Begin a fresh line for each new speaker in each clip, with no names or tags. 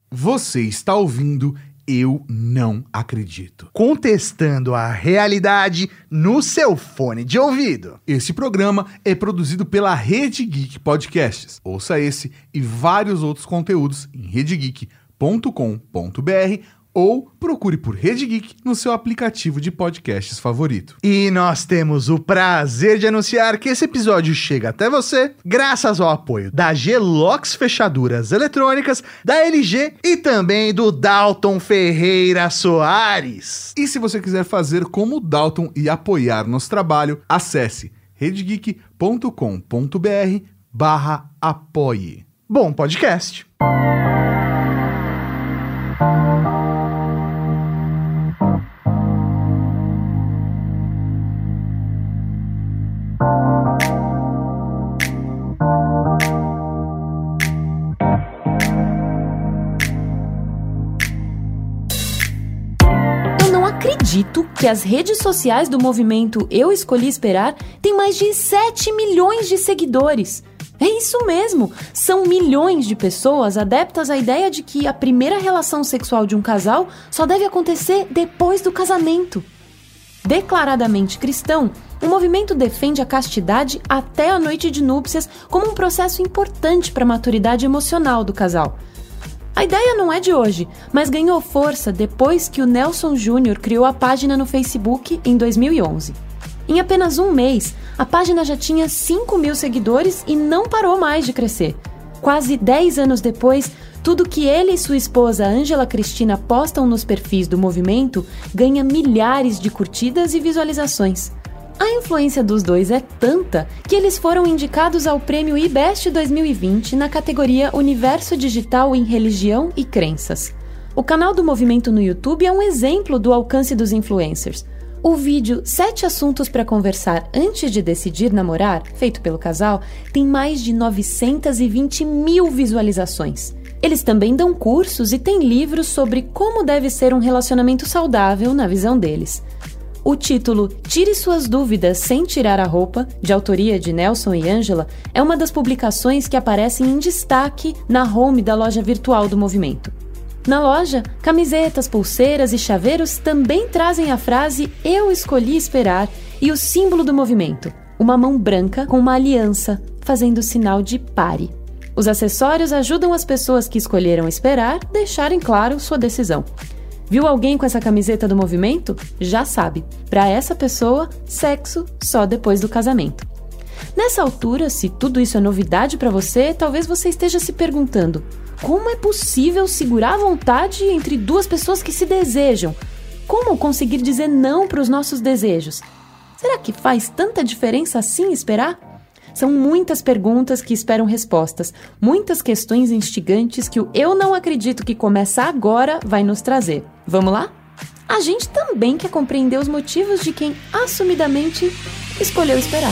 Você está ouvindo Eu Não Acredito.
Contestando a realidade no seu fone de ouvido.
Esse programa é produzido pela Rede Geek Podcasts. Ouça esse e vários outros conteúdos em redegeek.com.br ou procure por Rede Geek no seu aplicativo de podcasts favorito.
E nós temos o prazer de anunciar que esse episódio chega até você graças ao apoio da Gelox Fechaduras Eletrônicas, da LG e também do Dalton Ferreira Soares.
E se você quiser fazer como o Dalton e apoiar nosso trabalho, acesse redegeek.com.br/apoie.
Bom podcast.
Acredito que as redes sociais do movimento Eu Escolhi Esperar têm mais de 7 milhões de seguidores. É isso mesmo, são milhões de pessoas adeptas à ideia de que a primeira relação sexual de um casal só deve acontecer depois do casamento. Declaradamente cristão, o movimento defende a castidade até a noite de núpcias como um processo importante para a maturidade emocional do casal. A ideia não é de hoje, mas ganhou força depois que o Nelson Júnior criou a página no Facebook em 2011. Em apenas um mês, a página já tinha 5 mil seguidores e não parou mais de crescer. Quase 10 anos depois, tudo que ele e sua esposa Ângela Cristina postam nos perfis do movimento ganha milhares de curtidas e visualizações. A influência dos dois é tanta que eles foram indicados ao prêmio IBEST 2020 na categoria Universo Digital em Religião e Crenças. O canal do movimento no YouTube é um exemplo do alcance dos influencers. O vídeo 7 assuntos para conversar antes de decidir namorar, feito pelo casal, tem mais de 920 mil visualizações. Eles também dão cursos e têm livros sobre como deve ser um relacionamento saudável na visão deles. O título Tire Suas Dúvidas Sem Tirar a Roupa, de autoria de Nelson e Ângela, é uma das publicações que aparecem em destaque na home da loja virtual do movimento. Na loja, camisetas, pulseiras e chaveiros também trazem a frase Eu Escolhi Esperar e o símbolo do movimento, uma mão branca com uma aliança, fazendo o sinal de pare. Os acessórios ajudam as pessoas que escolheram esperar a deixarem claro sua decisão. Viu alguém com essa camiseta do movimento? Já sabe, para essa pessoa, sexo só depois do casamento. Nessa altura, se tudo isso é novidade para você, talvez você esteja se perguntando: como é possível segurar a vontade entre duas pessoas que se desejam? Como conseguir dizer não para os nossos desejos? Será que faz tanta diferença assim esperar? São muitas perguntas que esperam respostas, muitas questões instigantes que o Eu Não Acredito que começa agora vai nos trazer. Vamos lá? A gente também quer compreender os motivos de quem assumidamente escolheu esperar.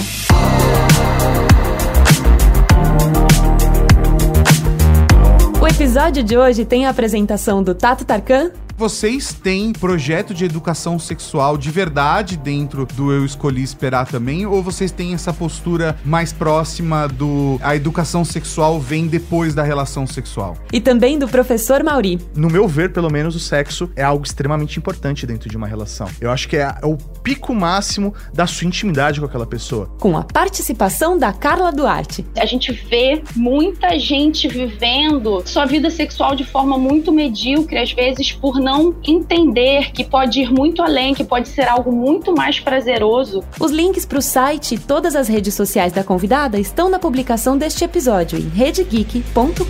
O episódio de hoje tem a apresentação do Tato Tarkan.
Vocês têm projeto de educação sexual de verdade dentro do Eu Escolhi Esperar também? Ou vocês têm essa postura mais próxima do a educação sexual vem depois da relação sexual?
E também do professor Mauri.
No meu ver, pelo menos, o sexo é algo extremamente importante dentro de uma relação. Eu acho que é o pico máximo da sua intimidade com aquela pessoa.
Com a participação da Carla Duarte.
A gente vê muita gente vivendo sua vida sexual de forma muito medíocre, às vezes por não entender que pode ir muito além, que pode ser algo muito mais prazeroso.
Os links para o site e todas as redes sociais da convidada estão na publicação deste episódio em redegeek.com.br.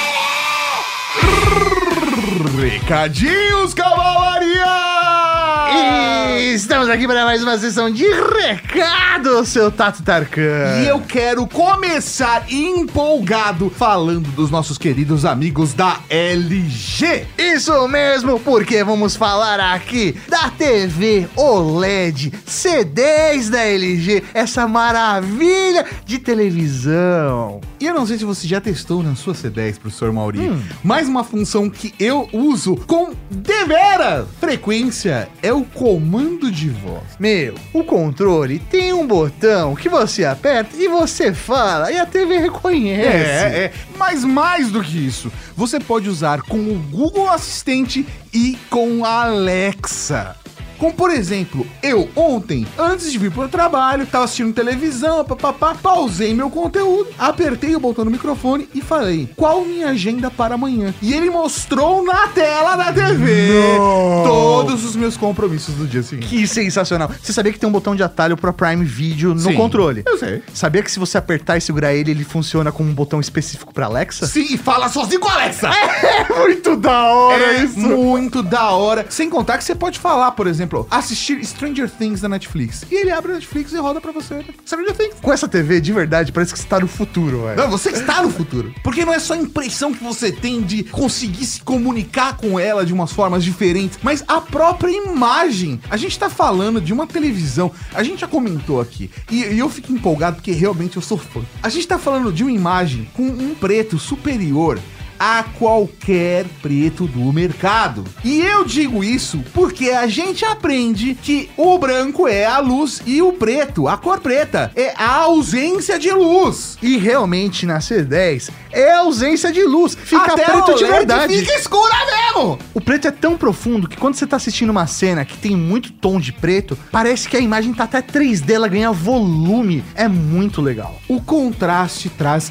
Recadinhos, cavalaria!
E estamos aqui para mais uma sessão de recado, seu Tato Tarkan.
E eu quero começar empolgado falando dos nossos queridos amigos da LG.
Isso mesmo, porque vamos falar aqui da TV OLED C10 da LG, essa maravilha de televisão.
E eu não sei se você já testou na sua C10, professor Mauri, mas uma função que eu uso com devera frequência é o comando de voz.
Meu, o controle tem um botão que você aperta e você fala e a TV reconhece.
Mas mais do que isso, você pode usar com o Google Assistente e com a Alexa. Como, por exemplo, eu ontem, antes de vir pro trabalho, tava assistindo televisão, pausei meu conteúdo, apertei o botão no microfone e falei, qual minha agenda para amanhã? E ele mostrou na tela da TV todos os meus compromissos do dia seguinte.
Que sensacional. Você sabia que tem um botão de atalho para Prime Video no
Sim,
controle?
eu sei.
Sabia que se você apertar e segurar ele, ele funciona com um botão específico para Alexa?
Sim, e fala sozinho com a Alexa!
É muito da hora isso!
Muito da hora. Sem contar que você pode falar, por exemplo, assistir Stranger Things da Netflix. E ele abre a Netflix e roda pra você Stranger Things.
Com essa TV, de verdade, parece que você tá no futuro, velho.
Não, você está no futuro. Porque não é só a impressão que você tem de conseguir se comunicar com ela de umas formas diferentes, mas a própria imagem. A gente tá falando de uma televisão, a gente já comentou aqui, e eu fico empolgado porque realmente eu sou fã. A gente tá falando de uma imagem com um preto superior a qualquer preto do mercado. E eu digo isso porque a gente aprende que o branco é a luz e o preto, a cor preta, é a ausência de luz.
E realmente na C10 é ausência de luz. Fica
Até
preto de
OLED
verdade.
Fica escura mesmo.
O preto é tão profundo que quando você tá assistindo uma cena que tem muito tom de preto, parece que a imagem tá até 3D, ela ganha volume. É muito legal.
O contraste traz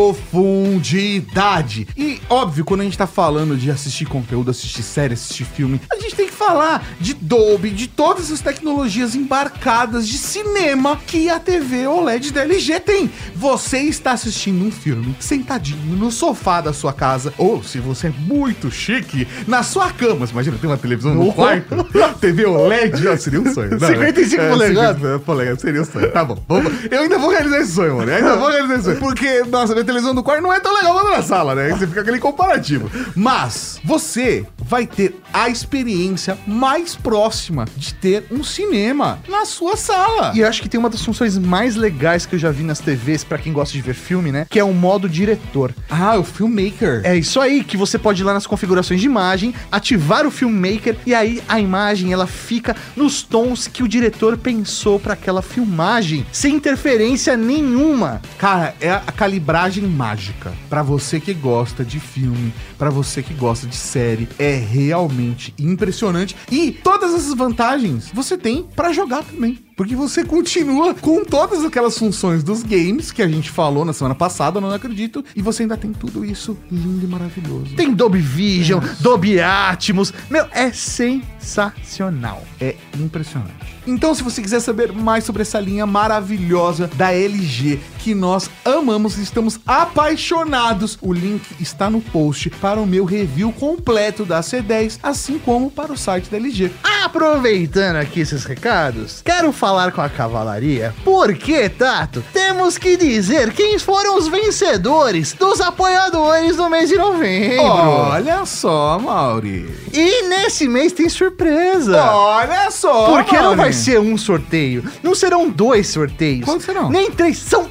profundidade. E, óbvio, quando a gente tá falando de assistir conteúdo, assistir série, assistir filme, a gente tem que falar de Dolby, de todas as tecnologias embarcadas de cinema que a TV OLED da LG tem. Você está assistindo um filme sentadinho no sofá da sua casa, ou se você é muito chique, na sua cama. Você imagina, tem uma televisão no quarto, TV OLED, seria um sonho.
55 polegadas.
55 polegadas, seria um sonho. Tá bom, eu ainda vou realizar esse sonho, mano. Porque, nossa, minha televisão do quarto não é tão legal quanto na sala, né? Você fica aquele comparativo. Mas você vai ter a experiência mais próxima de ter um cinema na sua sala.
E eu acho que tem uma das funções mais legais que eu já vi nas TVs, pra quem gosta de ver filme, né? Que é o modo diretor.
Ah, o Filmmaker.
É isso aí, que você pode ir lá nas configurações de imagem, ativar o Filmmaker e aí a imagem, ela fica nos tons que o diretor pensou pra aquela filmagem, sem interferência nenhuma.
Cara, é a calibragem mágica. Pra você que gosta de filme, pra você que gosta de série, é realmente impressionante. E todas essas vantagens você tem pra jogar também. Porque você continua com todas aquelas funções dos games que a gente falou na semana passada, eu não acredito, e você ainda tem tudo isso lindo e maravilhoso.
Tem Dolby Vision, Dolby Atmos, meu, é sensacional.
É impressionante. Então, se você quiser saber mais sobre essa linha maravilhosa da LG, que nós amamos e estamos apaixonados, o link está no post para o meu review completo da C10, assim como para o site da LG.
Aproveitando aqui esses recados, quero falar com a cavalaria, porque, Tato, temos que dizer quem foram os vencedores dos apoiadores do mês de novembro.
Olha só, Mauri.
E nesse mês tem surpresa.
Olha só,
Porque não
Mauri.
vai ser um sorteio, não serão 2 sorteios.
Quantos serão?
Nem 3, são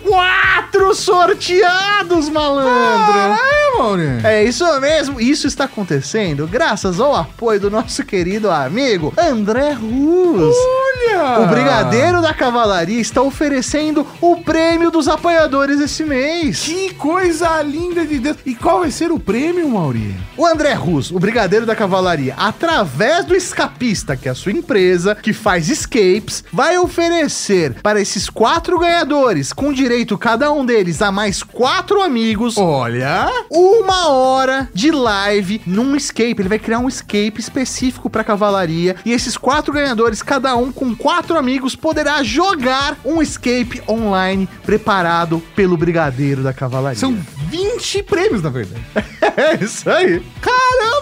4 sorteados, malandro.
Caralho, Mauri.
É isso mesmo, isso está acontecendo graças ao apoio do nosso querido amigo André Ruz.
Olha!
O Brigadeiro da Cavalaria está oferecendo o prêmio dos apoiadores esse mês.
Que coisa linda de Deus. E qual vai ser o prêmio, Mauri?
O André Ruz, o Brigadeiro da Cavalaria, através do Escapista, que é a sua empresa, que faz escapes, vai oferecer para esses 4 ganhadores, com direito cada um deles a mais 4 amigos,
Olha!
1 hora de live num escape. Ele vai criar um escape específico para cavalaria e esses 4 ganhadores, cada um com 4 amigos, poderá jogar um escape online preparado pelo Brigadeiro da Cavalaria.
São 20 prêmios, na verdade.
É isso aí.
Caramba,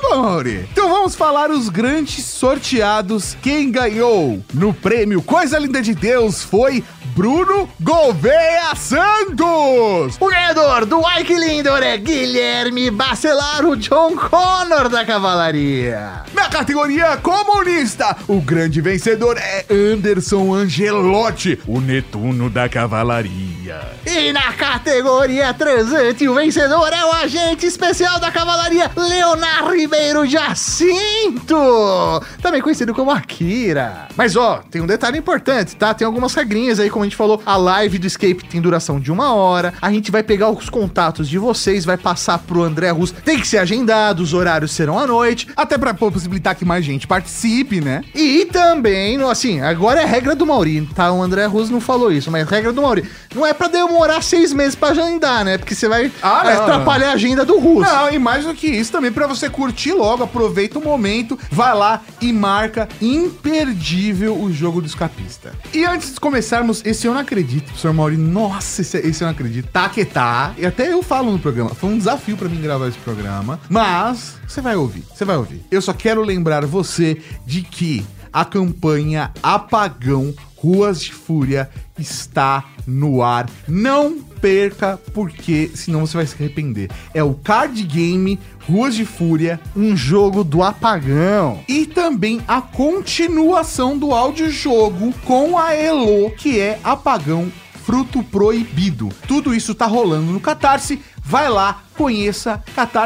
Mauri? Então vamos falar os grandes sorteados. Quem ganhou no prêmio Coisa Linda de Deus foi Bruno Gouveia Santos.
O ganhador do Ai Que Lindo é Guilherme Bacelar, o John Connor da Cavalaria.
Na categoria comunista, o grande vencedor é Anderson Angelotti, o Netuno da Cavalaria.
E na categoria transante, o vencedor é o agente especial da Cavalaria, Leonardo Ribeiro Jacinto, também conhecido como Akira. Mas ó, tem um detalhe importante, tá? Tem algumas regrinhas aí, como a gente falou, a live do Escape tem duração de 1 hora, a gente vai pegar os contatos de vocês, vai passar pro André Russo, tem que ser agendado, os horários serão à noite,
Até pra possibilitar que mais gente participe, né?
e também, assim, agora é regra do Mauri, tá? O André Russo não falou isso, mas regra do Mauri, não é pra demorar 6 meses pra agendar, né? Porque você vai
não.
atrapalhar a agenda do Russo.
Não, e mais do que isso também, pra você curtir logo, aproveita o momento, vai lá e marca imperdível o jogo do escapista. E antes de começarmos, esse eu não acredito, professor Mauri, nossa, esse eu não acredito, tá que tá, e até eu falo no programa, foi um desafio pra mim gravar esse programa, mas você vai ouvir. Eu só quero lembrar você de que a campanha Apagão Ruas de Fúria está no ar. Não perca, porque senão você vai se arrepender. É o card game Ruas de Fúria,
Um jogo do apagão.
e também a continuação do audiojogo com a Elo, que é Apagão Fruto Proibido. Tudo isso tá rolando no Catarse. Vai lá, conheça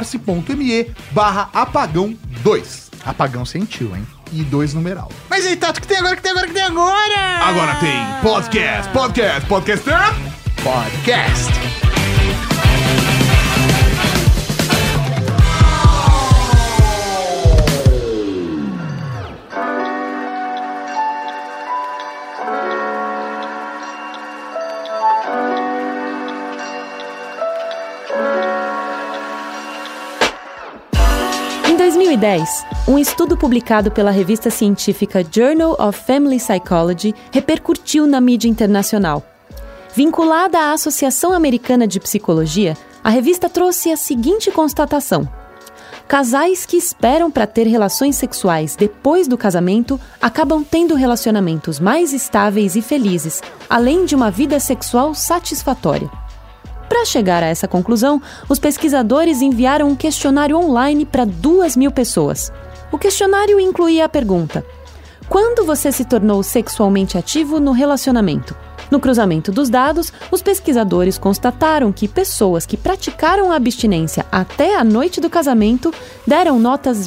catarse.me/apagão2.
Apagão sentiu, hein?
E 2 numeral.
Mas aí, Tato, o que tem agora?
Agora tem podcast.
Podcast.
Em 2010, um estudo publicado pela revista científica Journal of Family Psychology repercutiu na mídia internacional. Vinculada à Associação Americana de Psicologia, a revista trouxe a seguinte constatação: casais que esperam para ter relações sexuais depois do casamento acabam tendo relacionamentos mais estáveis e felizes, além de uma vida sexual satisfatória. Para chegar a essa conclusão, os pesquisadores enviaram um questionário online para 2.000 pessoas. O questionário incluía a pergunta: quando você se tornou sexualmente ativo no relacionamento? No cruzamento dos dados, os pesquisadores constataram que pessoas que praticaram a abstinência até a noite do casamento deram notas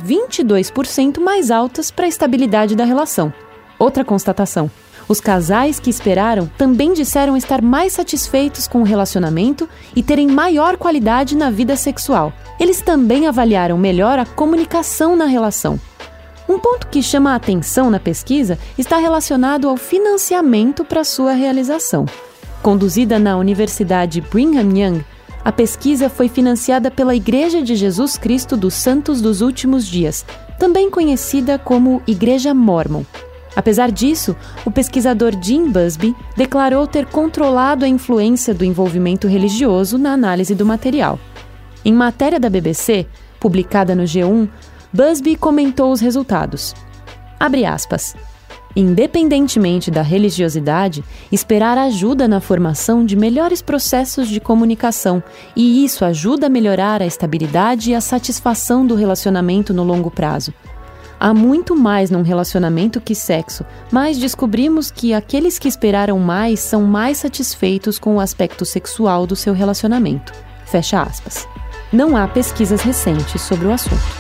22% mais altas para a estabilidade da relação. Outra constatação: os casais que esperaram também disseram estar mais satisfeitos com o relacionamento e terem maior qualidade na vida sexual. Eles também avaliaram melhor a comunicação na relação. Um ponto que chama a atenção na pesquisa está relacionado ao financiamento para sua realização. Conduzida na Universidade Brigham Young, a pesquisa foi financiada pela Igreja de Jesus Cristo dos Santos dos Últimos Dias, também conhecida como Igreja Mórmon. Apesar disso, o pesquisador Jim Busby declarou ter controlado a influência do envolvimento religioso na análise do material. Em matéria da BBC, publicada no G1, Busby comentou os resultados. Abre aspas. Independentemente da religiosidade, esperar ajuda na formação de melhores processos de comunicação, e isso ajuda a melhorar a estabilidade e a satisfação do relacionamento no longo prazo. Há muito mais num relacionamento que sexo, mas descobrimos que aqueles que esperaram mais são mais satisfeitos com o aspecto sexual do seu relacionamento. Fecha aspas. Não há pesquisas recentes sobre o assunto.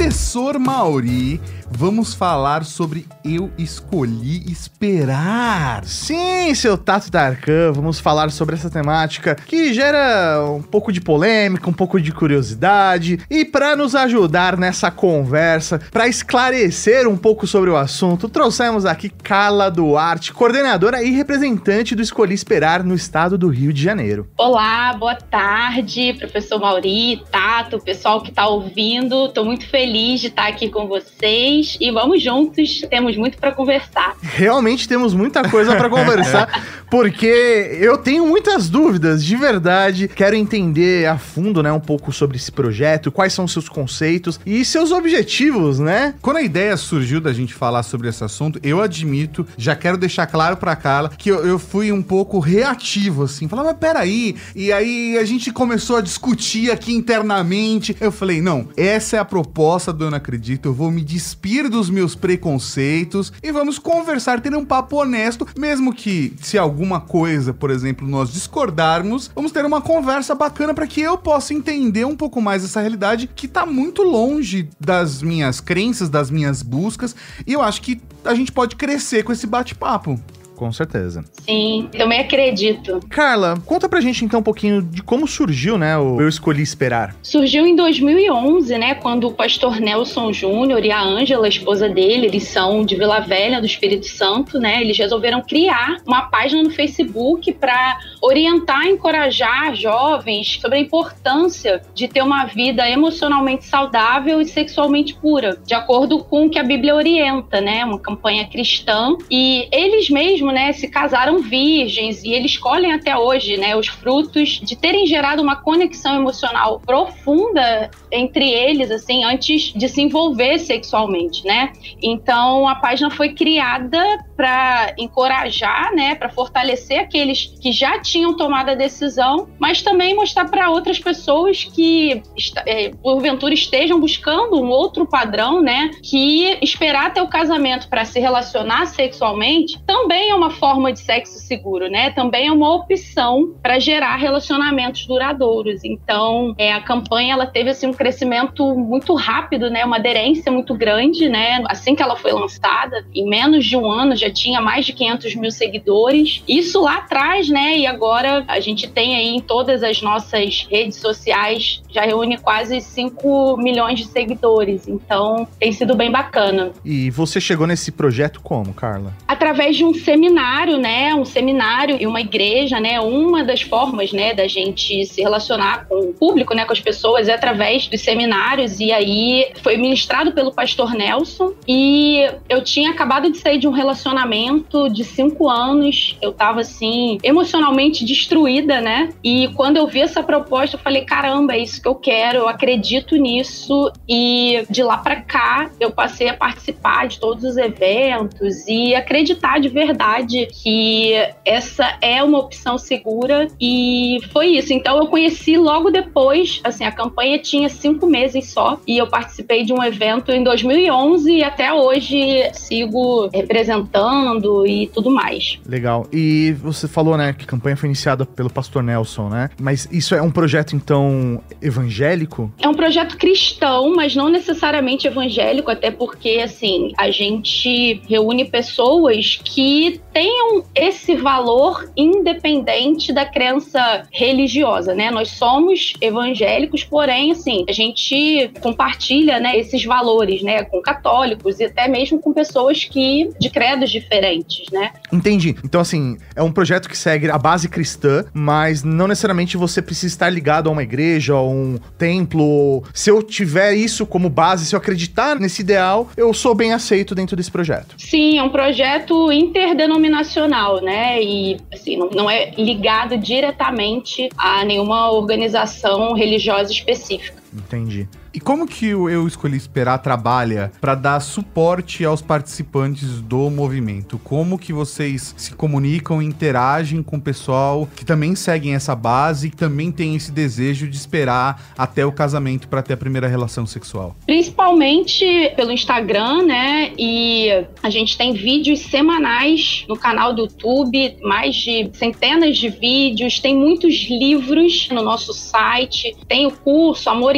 Professor Mauri, vamos falar sobre Eu Escolhi Esperar.
Sim, seu Tato Tarkan, vamos falar sobre essa temática que gera um pouco de polêmica, um pouco de curiosidade. E para nos ajudar nessa conversa, para esclarecer um pouco sobre o assunto, trouxemos aqui Carla Duarte, coordenadora e representante do Escolhi Esperar no estado do Rio de Janeiro.
Olá, boa tarde, professor Mauri, Tato, pessoal que está ouvindo. Estou muito feliz de estar aqui com vocês e vamos juntos, temos muito para conversar.
Realmente temos muita coisa para conversar, porque eu tenho muitas dúvidas, de verdade. Quero entender a fundo, né, um pouco sobre esse projeto, quais são seus conceitos e seus objetivos, né?
Quando a ideia surgiu da gente falar sobre esse assunto, eu admito, já quero deixar claro pra Carla, que eu fui um pouco reativo, assim, falar, mas peraí, e aí a gente começou a discutir aqui internamente, eu falei, não, essa é a proposta do Eu Não Acredito, eu vou me despir dos meus preconceitos e vamos conversar, ter um papo honesto, mesmo que se alguma coisa, por exemplo, nós discordarmos, vamos ter uma conversa bacana para que eu possa entender um pouco mais essa realidade que tá muito longe das minhas crenças, das minhas buscas, e eu acho que a gente pode crescer com esse bate-papo.
Com certeza.
Sim, também acredito.
Carla, conta pra gente então um pouquinho de como surgiu, né, o Eu Escolhi Esperar.
Surgiu em 2011, né, quando o pastor Nelson Júnior e a Ângela, a esposa dele, eles são de Vila Velha, do Espírito Santo, né, eles resolveram criar uma página no Facebook para orientar e encorajar jovens sobre a importância de ter uma vida emocionalmente saudável e sexualmente pura, de acordo com o que a Bíblia orienta, né, uma campanha cristã, e eles mesmos, né, se casaram virgens e eles colhem até hoje, né, os frutos de terem gerado uma conexão emocional profunda entre eles, assim, antes de se envolver sexualmente, né? Então, a página foi criada para encorajar, né, para fortalecer aqueles que já tinham tomado a decisão, mas também mostrar para outras pessoas que, porventura, estejam buscando um outro padrão, né, que esperar até o casamento para se relacionar sexualmente também é uma forma de sexo seguro, né? Também é uma opção para gerar relacionamentos duradouros. Então, a campanha ela teve assim um crescimento muito rápido, né? Uma aderência muito grande, né? Assim que ela foi lançada, em menos de um ano já tinha mais de 500 mil seguidores. Isso lá atrás, né? E agora a gente tem aí em todas as nossas redes sociais, já reúne quase 5 milhões de seguidores. Então, tem sido bem bacana.
E você chegou nesse projeto como, Carla?
Através de um seminário, né? Um seminário e uma igreja, né? Uma das formas, né, da gente se relacionar com o público, né, com as pessoas, é através dos seminários. E aí foi ministrado pelo pastor Nelson. E eu tinha acabado de sair de um relacionamento de 5 anos. Eu tava, assim, emocionalmente destruída, né? E quando eu vi essa proposta, eu falei, caramba, é isso que eu quero, eu acredito nisso. E de lá pra cá, eu passei a participar de todos os eventos e acreditar de verdade que essa é uma opção segura, e foi isso. Então eu conheci logo depois, assim, a campanha tinha 5 meses só, e eu participei de um evento em 2011 e até hoje sigo representando e tudo mais.
Legal. E você falou, né, que a campanha foi iniciada pelo pastor Nelson, né? Mas isso é um projeto, então, evangélico?
É um projeto cristão, mas não necessariamente evangélico, até porque, assim, a gente reúne pessoas que tenham esse valor independente da crença religiosa, né? Nós somos evangélicos, porém, assim, a gente compartilha, né, esses valores, né, com católicos e até mesmo com pessoas de credos diferentes, né?
Entendi. Então, assim, é um projeto que segue a base cristã, mas não necessariamente você precisa estar ligado a uma igreja, a um templo. Se eu tiver isso como base, se eu acreditar nesse ideal, eu sou bem aceito dentro desse projeto.
Sim, é um projeto interdenominacional, né? E, assim, não é ligado diretamente a nenhuma organização religiosa específica.
Entendi.
E como que o Eu Escolhi Esperar trabalha para dar suporte aos participantes do movimento? Como que vocês se comunicam e interagem com o pessoal que também seguem essa base e que também tem esse desejo de esperar até o casamento para ter a primeira relação sexual?
Principalmente pelo Instagram, né? E a gente tem vídeos semanais no canal do YouTube, mais de centenas de vídeos, tem muitos livros no nosso site, tem o curso Amor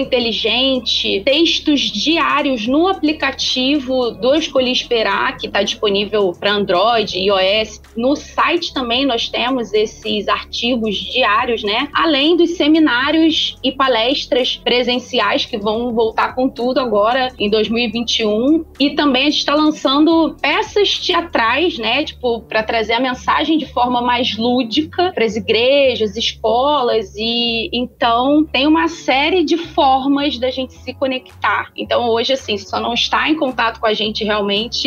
inteligente, textos diários no aplicativo do Escolhi Esperar, que está disponível para Android e iOS. No site também nós temos esses artigos diários, né? Além dos seminários e palestras presenciais que vão voltar com tudo agora em 2021. E também a gente está lançando peças teatrais, né? Tipo, para trazer a mensagem de forma mais lúdica para as igrejas, escolas, e então tem uma série de formas da gente se conectar. Então hoje, assim, só não está em contato com a gente realmente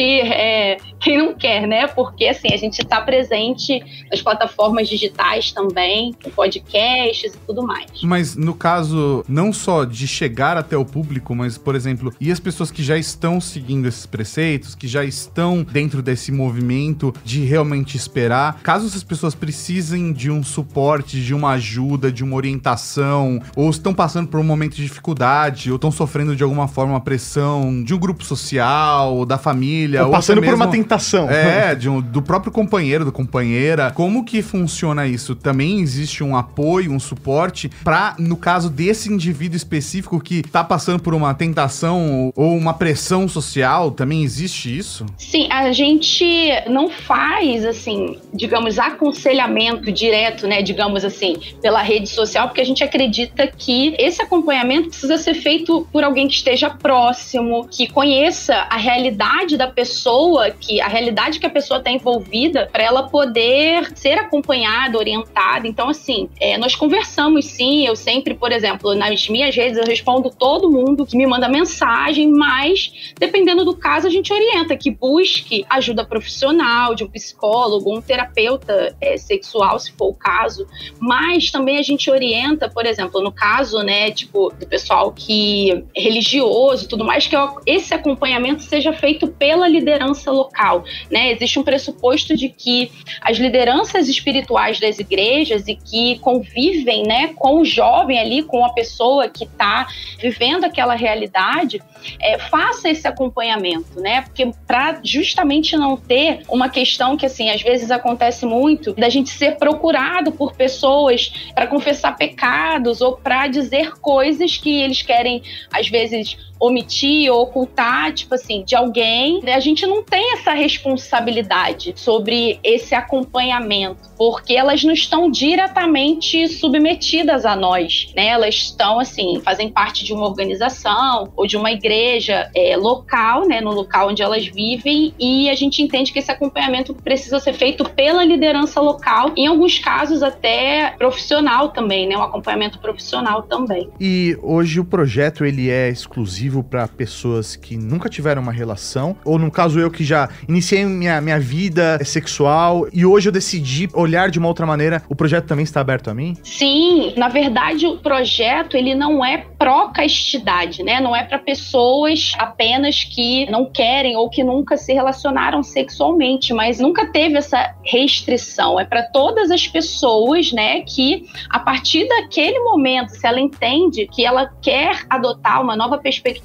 quem não quer, né? Porque, assim, a gente está presente nas plataformas digitais também, com podcasts e tudo mais.
Mas no caso, não só de chegar até o público, mas, por exemplo, e as pessoas que já estão seguindo esses preceitos, que já estão dentro desse movimento de realmente esperar, caso essas pessoas precisem de um suporte, de uma ajuda, de uma orientação, ou estão passando por um momento de dificuldade, ou estão sofrendo de alguma forma uma pressão de um grupo social, da família,
ou passando
mesmo,
por uma tentação.
Do próprio companheiro, da companheira. Como que funciona isso? Também existe um apoio, um suporte para, no caso desse indivíduo específico que tá passando por uma tentação ou uma pressão social, também existe isso?
Sim, a gente não faz, assim, digamos, aconselhamento direto, né, digamos assim, pela rede social, porque a gente acredita que esse acompanhamento precisa ser feito por alguém que esteja próximo, que conheça a realidade da pessoa, a realidade que a pessoa está envolvida, para ela poder ser acompanhada, orientada. Então, assim, nós conversamos sim, eu sempre, por exemplo, nas minhas redes eu respondo todo mundo que me manda mensagem, mas dependendo do caso a gente orienta que busque ajuda profissional, de um psicólogo, um terapeuta sexual, se for o caso, mas também a gente orienta, por exemplo, no caso, né, tipo, do pessoal que é religioso e tudo mais, que esse acompanhamento seja feito pela liderança local, né? Existe um pressuposto de que as lideranças espirituais das igrejas e que convivem, né, com o jovem ali, com a pessoa que está vivendo aquela realidade, faça esse acompanhamento, né? Porque para justamente não ter uma questão que, assim, às vezes acontece muito, da gente ser procurado por pessoas para confessar pecados ou para dizer coisas que eles querem, às vezes, omitir ou ocultar, tipo assim, de alguém. A gente não tem essa responsabilidade sobre esse acompanhamento, porque elas não estão diretamente submetidas a nós, né? Elas estão, assim, fazem parte de uma organização ou de uma igreja local, né? No local onde elas vivem, e a gente entende que esse acompanhamento precisa ser feito pela liderança local, em alguns casos até profissional também, né? Um acompanhamento profissional também.
E hoje o projeto, ele é exclusivo para pessoas que nunca tiveram uma relação, ou no caso eu que já iniciei minha vida sexual e hoje eu decidi olhar de uma outra maneira, o projeto também está aberto a mim?
Sim, na verdade o projeto, ele não é pró-castidade, né? Não é para pessoas apenas que não querem ou que nunca se relacionaram sexualmente, mas nunca teve essa restrição. É para todas as pessoas, né, que a partir daquele momento, se ela entende que ela quer adotar uma nova perspectiva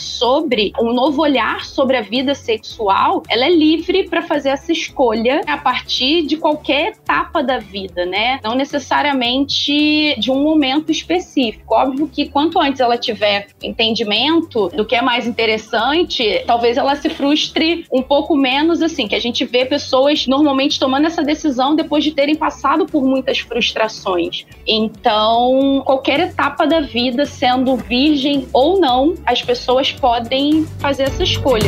sobre um novo olhar sobre a vida sexual, ela é livre para fazer essa escolha a partir de qualquer etapa da vida, né? Não necessariamente de um momento específico. Óbvio que quanto antes ela tiver entendimento do que é mais interessante, talvez ela se frustre um pouco menos, assim, que a gente vê pessoas normalmente tomando essa decisão depois de terem passado por muitas frustrações. Então, qualquer etapa da vida, sendo virgem ou não, as pessoas podem fazer essa escolha.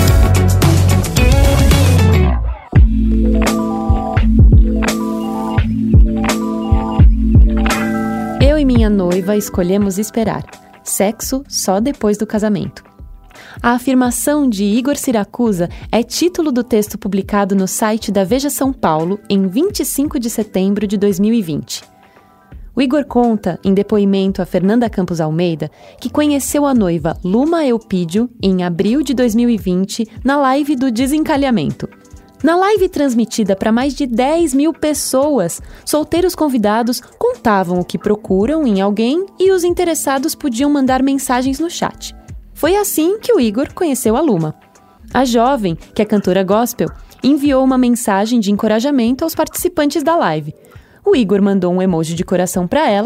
Eu e minha noiva escolhemos esperar. Sexo só depois do casamento. A afirmação de Igor Siracusa é título do texto publicado no site da Veja São Paulo em 25 de setembro de 2020. O Igor conta, em depoimento a Fernanda Campos Almeida, que conheceu a noiva Luma Eupídio em abril de 2020 na live do Desencalhamento. Na live transmitida para mais de 10 mil pessoas, solteiros convidados contavam o que procuram em alguém e os interessados podiam mandar mensagens no chat. Foi assim que o Igor conheceu a Luma. A jovem, que é cantora gospel, enviou uma mensagem de encorajamento aos participantes da live. O Igor mandou um emoji de coração para ela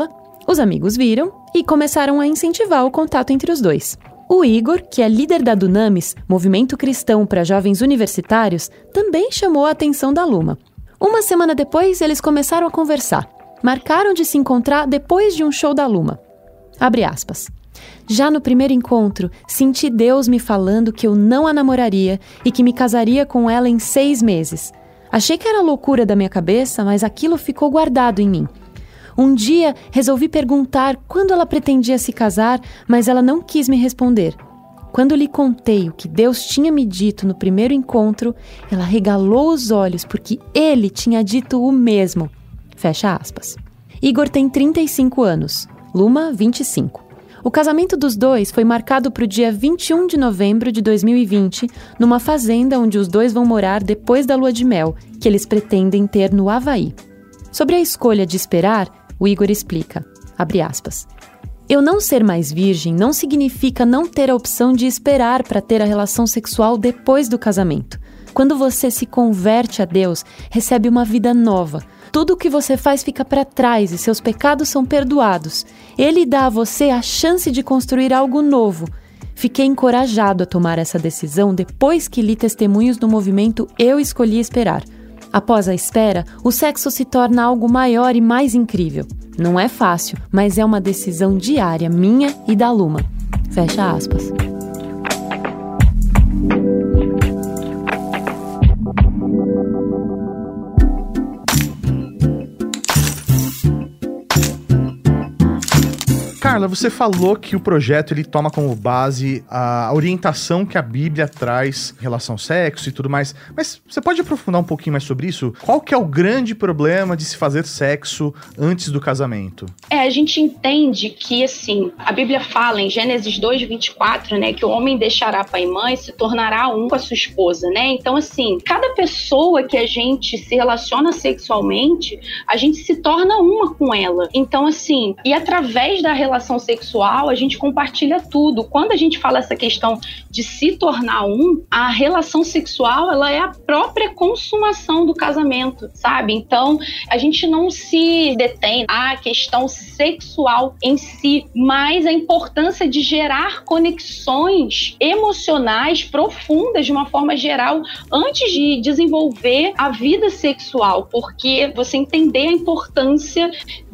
Os amigos viram e começaram a incentivar o contato entre os dois. O Igor, que é líder da Dunamis, Movimento Cristão para Jovens Universitários, também chamou a atenção da Luma. Uma semana depois, eles começaram a conversar. Marcaram de se encontrar depois de um show da Luma. Abre aspas. Já no primeiro encontro, senti Deus me falando que eu não a namoraria e que me casaria com ela em 6 meses. Achei que era loucura da minha cabeça, mas aquilo ficou guardado em mim. Um dia, resolvi perguntar quando ela pretendia se casar, mas ela não quis me responder. Quando lhe contei o que Deus tinha me dito no primeiro encontro, ela regalou os olhos porque ele tinha dito o mesmo. Fecha aspas. Igor tem 35 anos, Luma, 25. O casamento dos dois foi marcado para o dia 21 de novembro de 2020, numa fazenda onde os dois vão morar depois da lua de mel, que eles pretendem ter no Havaí. Sobre a escolha de esperar, o Igor explica, abre aspas, eu não ser mais virgem não significa não ter a opção de esperar para ter a relação sexual depois do casamento. Quando você se converte a Deus, recebe uma vida nova. Tudo o que você faz fica para trás e seus pecados são perdoados. Ele dá a você a chance de construir algo novo. Fiquei encorajado a tomar essa decisão depois que li testemunhos do movimento Eu Escolhi Esperar. Após a espera, o sexo se torna algo maior e mais incrível. Não é fácil, mas é uma decisão diária minha e da Luma. Fecha aspas.
Carla, você falou que o projeto ele toma como base a orientação que a Bíblia traz em relação ao sexo e tudo mais, mas você pode aprofundar um pouquinho mais sobre isso? Qual que é o grande problema de se fazer sexo antes do casamento?
A gente entende que, assim, a Bíblia fala em Gênesis 2:24, né, que o homem deixará pai e mãe e se tornará um com a sua esposa, né? Então, assim, cada pessoa que a gente se relaciona sexualmente, a gente se torna uma com ela. Então, assim, e através da relação sexual, a gente compartilha tudo. Quando a gente fala essa questão de se tornar um, a relação sexual, ela é a própria consumação do casamento, sabe? Então, a gente não se detém à questão sexual em si, mas a importância de gerar conexões emocionais profundas de uma forma geral antes de desenvolver a vida sexual, porque você entender a importância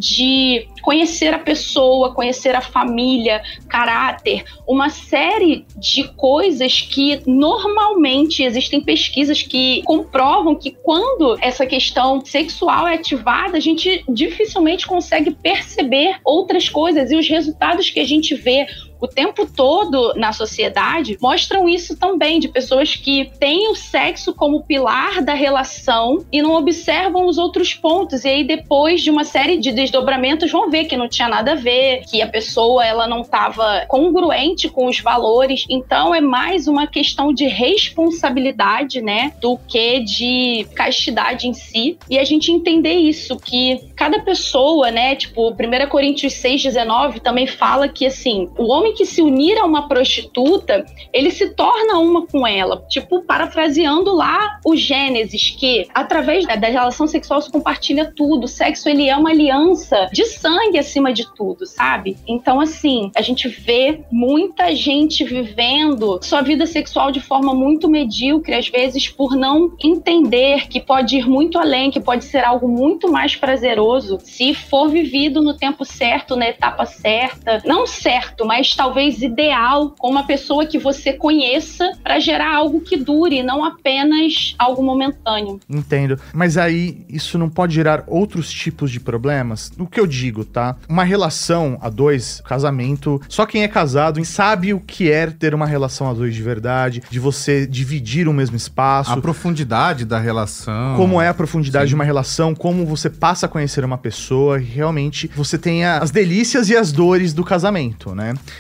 de conhecer a pessoa, conhecer a família, caráter, uma série de coisas que normalmente existem pesquisas que comprovam que quando essa questão sexual é ativada, a gente dificilmente consegue perceber outras coisas, e os resultados que a gente vê o tempo todo na sociedade mostram isso também, de pessoas que têm o sexo como pilar da relação e não observam os outros pontos, e aí depois de uma série de desdobramentos vão ver que não tinha nada a ver, que a pessoa ela não estava congruente com os valores. Então é mais uma questão de responsabilidade, né, do que de castidade em si, e a gente entender isso, que cada pessoa, né, tipo, 1 Coríntios 6:19 também fala que, assim, o homem que se unir a uma prostituta, ele se torna uma com ela. Tipo, parafraseando lá o Gênesis, que através da relação sexual se compartilha tudo. O sexo, ele é uma aliança de sangue acima de tudo, sabe? Então, assim, a gente vê muita gente vivendo sua vida sexual de forma muito medíocre, às vezes por não entender que pode ir muito além, que pode ser algo muito mais prazeroso se for vivido no tempo certo, na etapa certa. Não certo, mas talvez ideal, com uma pessoa que você conheça, para gerar algo que dure, não apenas algo momentâneo.
Entendo. Mas aí, isso não pode gerar outros tipos de problemas? O que eu digo, tá? Uma relação a dois, casamento, só quem é casado sabe o que é ter uma relação a dois de verdade, de você dividir o mesmo espaço.
A profundidade da relação.
Como é a profundidade de uma relação, como você passa a conhecer uma pessoa, e realmente você tem as delícias e as dores do casamento, né?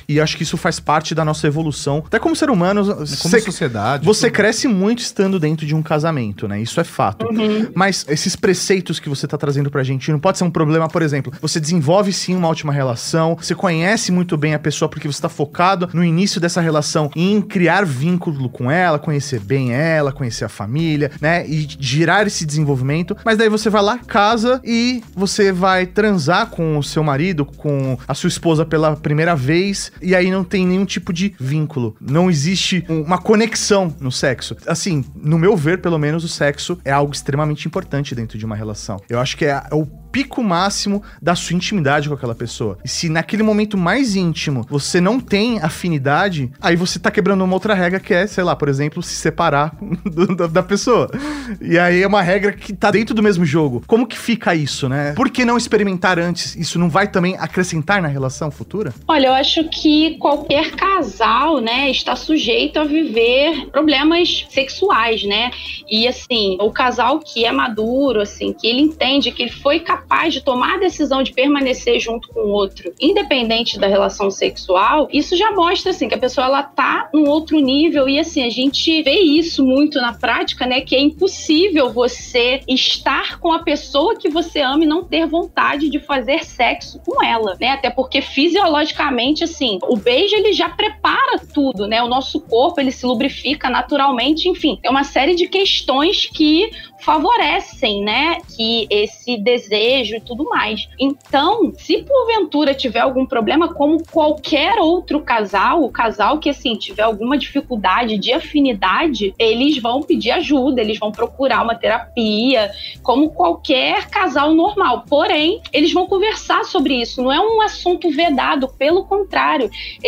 E acho que isso faz parte da nossa evolução. Até como ser humano,
Como sociedade.
você cresce muito estando dentro de um casamento, né? Isso é fato. Mas esses preceitos que você tá trazendo pra gente, não pode ser um problema, por exemplo, você desenvolve sim uma ótima relação, você conhece muito bem a pessoa porque você tá focado no início dessa relação em criar vínculo com ela, conhecer bem ela, conhecer a família, né? E girar esse desenvolvimento, mas daí você vai lá, casa e você vai transar com o seu marido, com a sua esposa pela primeira vez, e aí não tem nenhum tipo de vínculo. Não existe uma conexão no sexo. Assim, no meu ver, pelo menos, o sexo é algo extremamente importante dentro de uma relação. Eu acho que é o pico máximo da sua intimidade com aquela pessoa. E se naquele momento mais íntimo você não tem afinidade, aí você tá quebrando uma outra regra que é, sei lá, por exemplo, se separar da pessoa. E aí é uma regra que tá dentro do mesmo jogo. Como que fica isso, né? Por que não experimentar antes? Isso não vai também acrescentar na relação futura?
Olha, eu acho que qualquer casal, né, está sujeito a viver problemas sexuais, né? E assim, o casal que é maduro, assim, que ele entende que ele foi capaz de tomar a decisão de permanecer junto com o outro, independente da relação sexual, isso já mostra, assim, que a pessoa, ela tá num outro nível. E assim, a gente vê isso muito na prática, né, que é impossível você estar com a pessoa que você ama e não ter vontade de fazer sexo com ela, né, até porque fisiologicamente, assim, o beijo, ele já prepara tudo, né, o nosso corpo, ele se lubrifica naturalmente, enfim, é uma série de questões que favorecem, né, que esse desejo e tudo mais. Então, se porventura tiver algum problema, como qualquer outro casal, o casal que, assim, tiver alguma dificuldade de afinidade, eles vão pedir ajuda, eles vão procurar uma terapia, como qualquer casal normal. Porém, eles vão conversar sobre isso. Não é um assunto vedado, pelo contrário.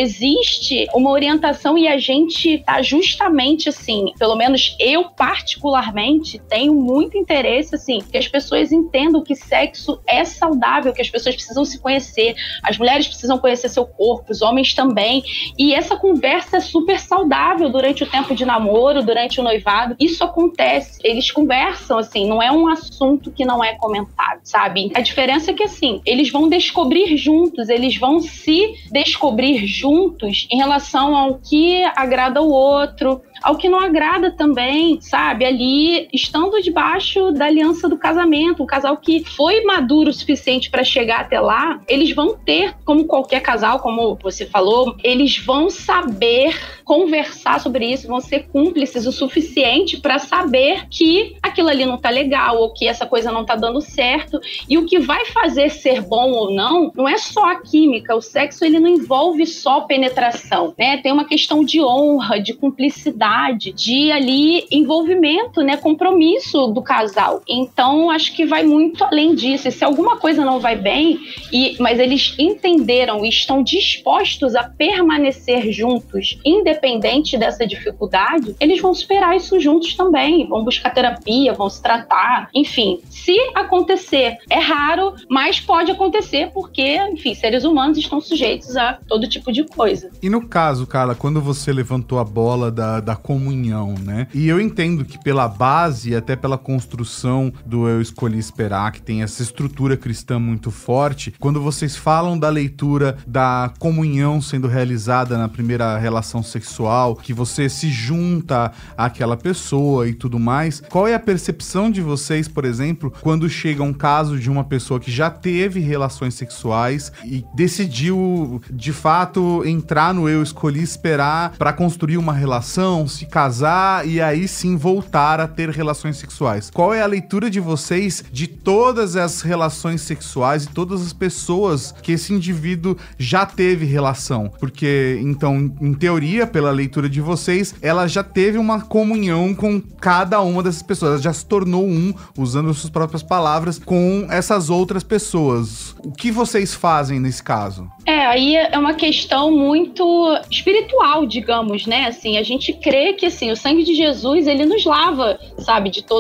Existe uma orientação e a gente tá justamente, assim, pelo menos eu particularmente tenho muito interesse, assim, que as pessoas entendam que sexo é saudável, que as pessoas precisam se conhecer, as mulheres precisam conhecer seu corpo, os homens também, e essa conversa é super saudável durante o tempo de namoro, durante o noivado. Isso acontece, eles conversam, assim, não é um assunto que não é comentado, sabe? A diferença é que, assim, eles vão descobrir juntos, eles vão se descobrir juntos em relação ao que agrada ao outro, ao que não agrada também, sabe? Ali, estando debaixo da aliança do casamento, um casal que foi maduro o suficiente para chegar até lá, eles vão ter, como qualquer casal, como você falou, eles vão saber conversar sobre isso, vão ser cúmplices o suficiente para saber que aquilo ali não tá legal, ou que essa coisa não tá dando certo, e o que vai fazer ser bom ou não é só a química. O sexo, ele não envolve só penetração, né? Tem uma questão de honra, de cumplicidade, de ali envolvimento, né? Compromisso do casal. Então, acho que vai muito além disso. E se alguma coisa não vai bem, mas eles entenderam e estão dispostos a permanecer juntos, independente dessa dificuldade, eles vão superar isso juntos também, vão buscar terapia, vão se tratar, enfim. Se acontecer, é raro, mas pode acontecer porque, enfim, seres humanos estão sujeitos a todo tipo de coisa.
E no caso, Carla, quando você levantou a bola da comunhão, né? E eu entendo que pela base e até pela construção do Eu Escolhi Esperar, que tem essa estrutura cristã muito forte, quando vocês falam da leitura da comunhão sendo realizada na primeira relação sexual, que você se junta àquela pessoa e tudo mais, qual é a percepção de vocês, por exemplo, quando chega um caso de uma pessoa que já teve relações sexuais e decidiu, de fato, entrar no Eu Escolhi Esperar para construir uma relação, se casar e aí sim voltar a ter relações sexuais? Qual é a leitura de vocês de todas as relações sexuais e todas as pessoas que esse indivíduo já teve relação? Porque, então, em teoria, pela leitura de vocês, ela já teve uma comunhão com cada uma dessas pessoas, ela já se tornou um, usando as suas próprias palavras, com essas outras pessoas. O que vocês fazem nesse caso?
Aí é uma questão muito espiritual, digamos, né? Assim, a gente crê que, assim, o sangue de Jesus, ele nos lava, sabe, de todo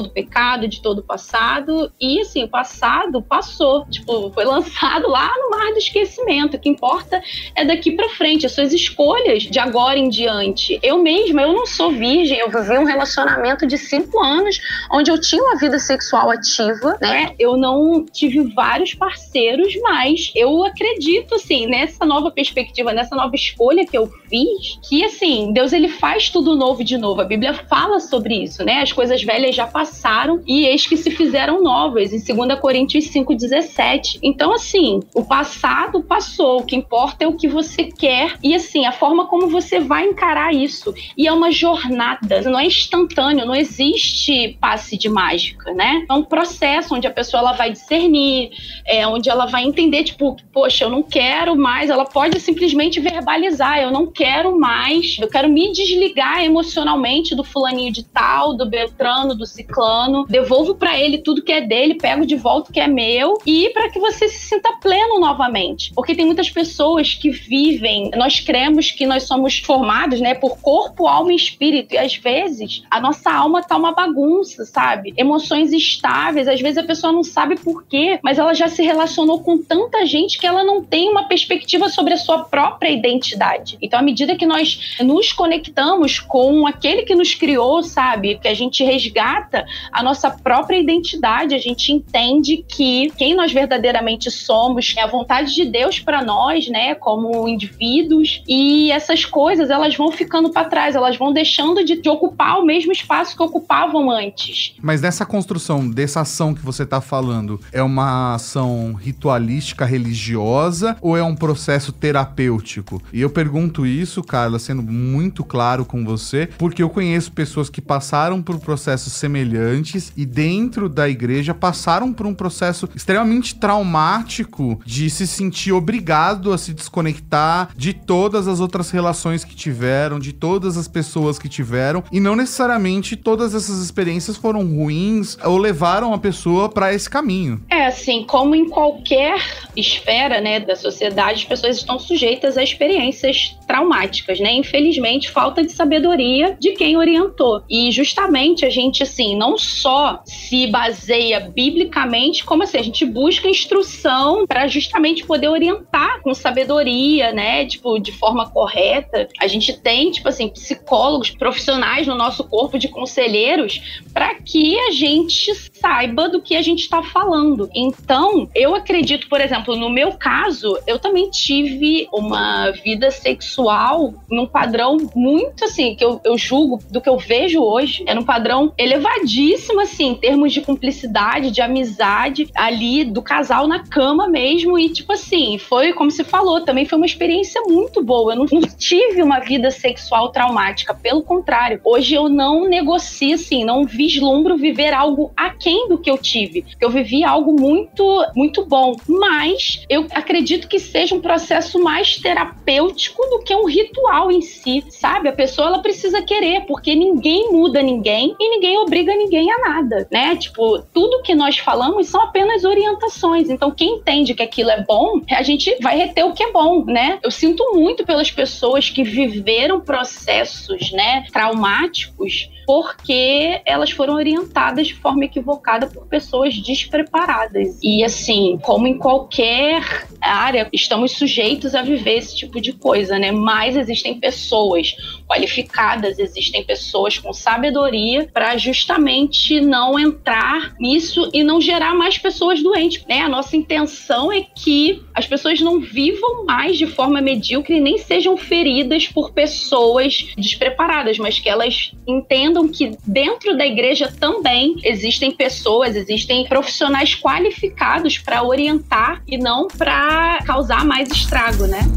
todo pecado, de todo passado. E assim, o passado passou, tipo, foi lançado lá no mar do esquecimento. O que importa é daqui pra frente, as suas escolhas de agora em diante. Eu mesma, eu não sou virgem, eu vivi um relacionamento de 5 anos, onde eu tinha uma vida sexual ativa, né? Eu não tive vários parceiros, mas eu acredito, assim, nessa nova perspectiva, nessa nova escolha que eu fiz, que, assim, Deus, ele faz tudo novo de novo. A Bíblia fala sobre isso, né? As coisas velhas já passaram e eis que se fizeram novas, em 2 Coríntios 5,17. Então, assim, o passado passou, o que importa é o que você quer e, assim, a forma como você vai encarar isso. E é uma jornada, não é instantâneo, não existe passe de mágica, né? É um processo onde a pessoa ela vai discernir, onde ela vai entender, tipo, poxa, eu não quero mais, ela pode simplesmente verbalizar, eu não quero mais, eu quero me desligar emocionalmente do fulaninho de tal, do beltrano, do ciclano, devolvo pra ele tudo que é dele, pego de volta o que é meu, e para que você se sinta pleno novamente. Porque tem muitas pessoas que vivem, nós cremos que nós somos formados, né, por corpo, alma e espírito, e às vezes a nossa alma tá uma bagunça, sabe? Emoções instáveis, às vezes a pessoa não sabe por quê, mas ela já se relacionou com tanta gente que ela não tem uma perspectiva sobre a sua própria identidade. Então, à medida que nós nos conectamos com aquele que nos criou, sabe? Que a gente resgata a nossa própria identidade, a gente entende que quem nós verdadeiramente somos, é a vontade de Deus para nós, né? Como indivíduos, e essas coisas, elas vão ficando para trás, elas vão deixando de ocupar o mesmo espaço que ocupavam antes.
Mas nessa construção, dessa ação que você tá falando, é uma ação ritualística religiosa ou é um processo terapêutico? E eu pergunto isso, Carla, sendo muito claro com você, porque eu conheço pessoas que passaram por processos semelhantes e dentro da igreja passaram por um processo extremamente traumático de se sentir obrigado a se desconectar de todas as outras relações que tiveram, de todas as pessoas que tiveram, e não necessariamente todas essas experiências foram ruins ou levaram a pessoa para esse caminho.
Assim, como em qualquer esfera, né, da sociedade, as pessoas estão sujeitas a experiências traumáticas, né? Infelizmente, falta de sabedoria de quem orientou. E justamente a gente, assim, não só se baseia biblicamente, como assim, a gente busca instrução para justamente poder orientar com sabedoria, né? Tipo, de forma correta. A gente tem, tipo assim, psicólogos profissionais no nosso corpo de conselheiros para que a gente saiba do que a gente está falando. Então, eu acredito, por exemplo, no meu caso, eu também tive uma vida sexual num padrão muito, assim, que eu julgo do que eu vejo hoje. É num padrão elevadíssimo, assim, em termos de cumplicidade, de amizade, ali do casal na cama mesmo. E, tipo assim, foi, como você falou, também foi uma experiência muito boa. Eu não tive uma vida sexual traumática. Pelo contrário, hoje eu não negocio, assim, não vislumbro viver algo aquém do que eu tive. Eu vivi algo muito, muito bom. Mas eu acredito que seja um processo mais terapêutico do que um ritual em si, sabe? A pessoa, ela precisa querer, porque ninguém muda ninguém e ninguém obriga ninguém a nada, né? Tipo, tudo que nós falamos são apenas orientações. Então, quem entende que aquilo é bom, a gente vai reter o que é bom, né? Eu sinto muito pelas pessoas que viveram processos, né, traumáticos, porque elas foram orientadas de forma equivocada por pessoas despreparadas. E assim, como em qualquer área, estamos sujeitos a viver esse tipo de coisa, né? Mas existem pessoas qualificadas, existem pessoas com sabedoria para justamente não entrar nisso e não gerar mais pessoas doentes, né? A nossa intenção é que as pessoas não vivam mais de forma medíocre e nem sejam feridas por pessoas despreparadas, mas que elas entendam que dentro da igreja também existem pessoas, existem profissionais qualificados para orientar e não para causar mais estrago, né?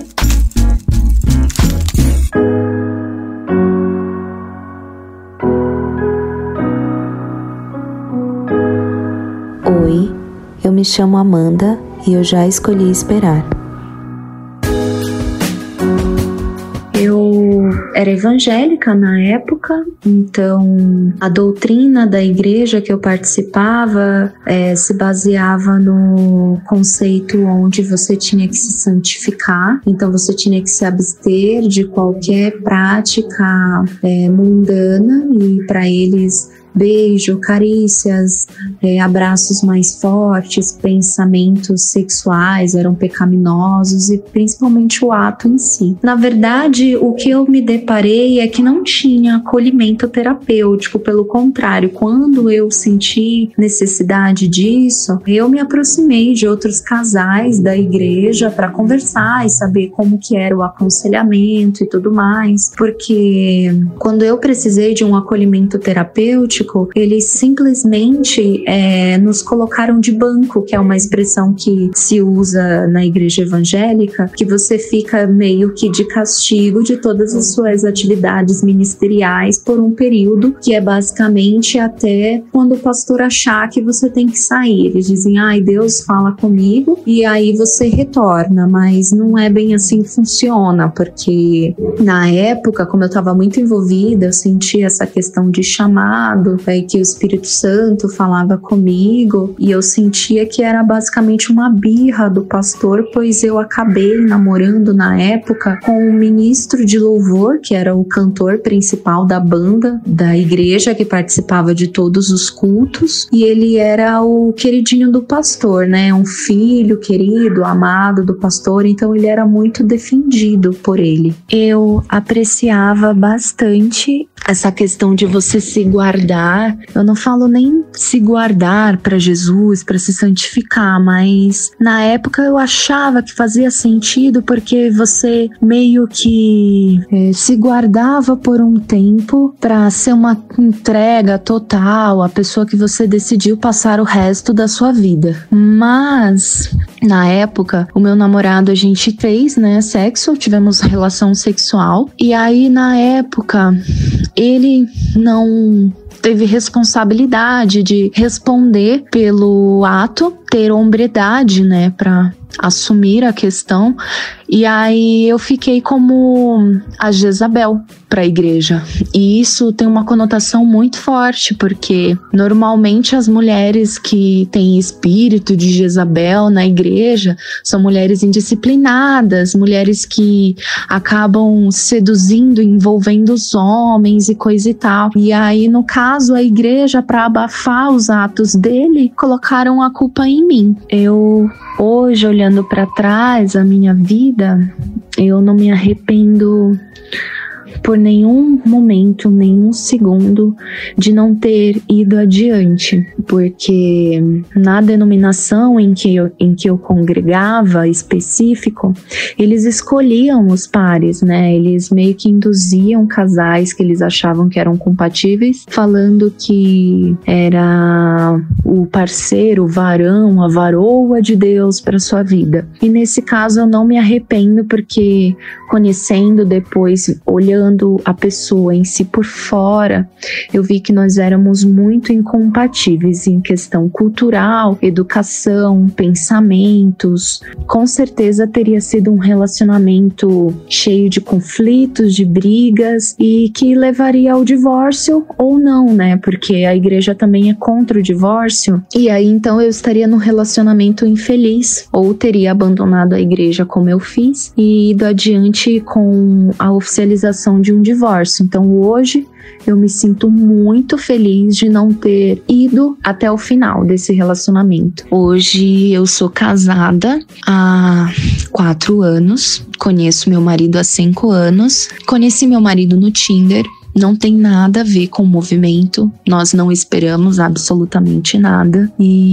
Oi, eu me chamo Amanda e eu já escolhi esperar. Eu era evangélica na época, então a doutrina da igreja que eu participava se baseava no conceito onde você tinha que se santificar, então você tinha que se abster de qualquer prática mundana, e para eles beijo, carícias, abraços mais fortes, pensamentos sexuais eram pecaminosos e principalmente o ato em si. Na verdade, o que eu me deparei é que não tinha acolhimento terapêutico, pelo contrário, quando eu senti necessidade disso, eu me aproximei de outros casais da igreja para conversar e saber como que era o aconselhamento e tudo mais, porque quando eu precisei de um acolhimento terapêutico, eles simplesmente nos colocaram de banco, que é uma expressão que se usa na igreja evangélica, que você fica meio que de castigo de todas as suas atividades ministeriais por um período que é basicamente até quando o pastor achar que você tem que sair. Eles dizem, Deus fala comigo e aí você retorna, mas não é bem assim que funciona, porque na época, como eu estava muito envolvida, eu senti essa questão de chamado, que o Espírito Santo falava comigo e eu sentia que era basicamente uma birra do pastor, pois eu acabei namorando na época com um ministro de louvor, que era o cantor principal da banda da igreja, que participava de todos os cultos, e ele era o queridinho do pastor, né? Um filho querido, amado do pastor, então ele era muito defendido por ele. Eu apreciava bastante essa questão de você se guardar. Eu não falo nem se guardar para Jesus, para se santificar, mas na época eu achava que fazia sentido, porque você meio que se guardava por um tempo para ser uma entrega total, a pessoa que você decidiu passar o resto da sua vida. Mas na época, o meu namorado, a gente fez, sexo, tivemos relação sexual, e aí na época ele não teve responsabilidade de responder pelo ato, ter hombridade, para assumir a questão. E aí eu fiquei como a Jezabel para a igreja. E isso tem uma conotação muito forte, porque normalmente as mulheres que têm espírito de Jezabel na igreja são mulheres indisciplinadas, mulheres que acabam seduzindo, envolvendo os homens e coisa e tal. E aí, no caso, a igreja, para abafar os atos dele, colocaram a culpa em mim. Eu, hoje, olhando para trás, a minha vida, eu não me arrependo por nenhum momento, nenhum segundo de não ter ido adiante, porque na denominação em que eu congregava específico, eles escolhiam os pares, Eles meio que induziam casais que eles achavam que eram compatíveis, falando que era o parceiro, o varão, a varoa de Deus para sua vida. E nesse caso eu não me arrependo, porque conhecendo depois, olhando a pessoa em si por fora, eu vi que nós éramos muito incompatíveis em questão cultural, educação, pensamentos. Com certeza teria sido um relacionamento cheio de conflitos, de brigas, e que levaria ao divórcio ou não, porque a igreja também é contra o divórcio, e aí então eu estaria num relacionamento infeliz, ou teria abandonado a igreja como eu fiz e ido adiante com a oficialização de um divórcio. Então hoje eu me sinto muito feliz de não ter ido até o final desse relacionamento. Hoje eu sou casada há 4 anos, conheço meu marido há 5 anos, conheci meu marido no Tinder. Não tem nada a ver com o movimento, nós não esperamos absolutamente nada,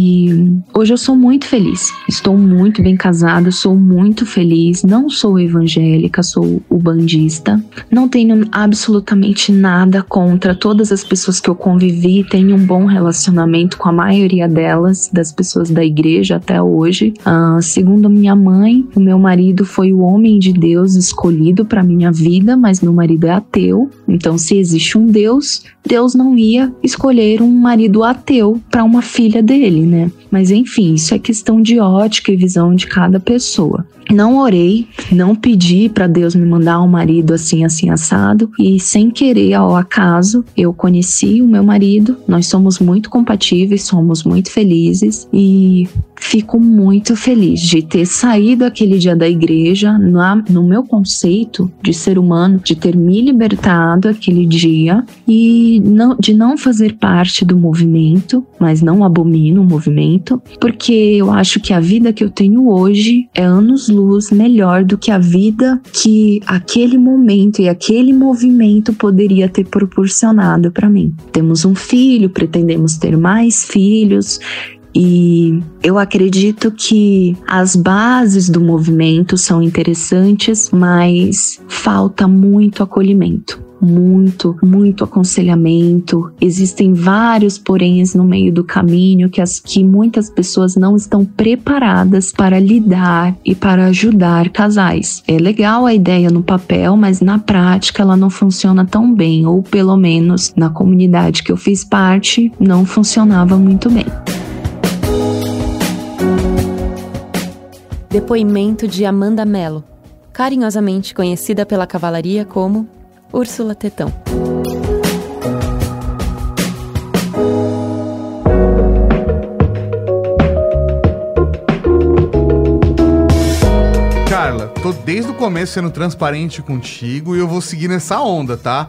e hoje eu sou muito feliz, estou muito bem casada, sou muito feliz, não sou evangélica, sou ubandista, não tenho absolutamente nada contra todas as pessoas que eu convivi, tenho um bom relacionamento com a maioria delas, das pessoas da igreja até hoje. Segundo minha mãe, o meu marido foi o homem de Deus escolhido para minha vida, mas meu marido é ateu, então se existe um Deus, Deus não ia escolher um marido ateu para uma filha dele, Mas enfim, isso é questão de ótica e visão de cada pessoa. Não orei, não pedi para Deus me mandar um marido assim, assado, e sem querer, ao acaso, eu conheci o meu marido, nós somos muito compatíveis, somos muito felizes, e fico muito feliz de ter saído aquele dia da igreja, no meu conceito de ser humano, de ter me libertado aquele dia e de não fazer parte do movimento, mas não abomino o movimento, porque eu acho que a vida que eu tenho hoje é anos-luz melhor do que a vida que aquele momento e aquele movimento poderia ter proporcionado para mim. Temos um filho, pretendemos ter mais filhos, e eu acredito que as bases do movimento são interessantes, mas falta muito acolhimento. Muito aconselhamento. Existem vários poréns no meio do caminho que muitas pessoas não estão preparadas para lidar e para ajudar casais. É legal a ideia no papel, mas na prática ela não funciona tão bem, ou pelo menos na comunidade que eu fiz parte, não funcionava muito bem.
Depoimento de Amanda Mello, carinhosamente conhecida pela cavalaria como Úrsula Tetão.
Carla, tô desde o começo sendo transparente contigo e eu vou seguir nessa onda, tá?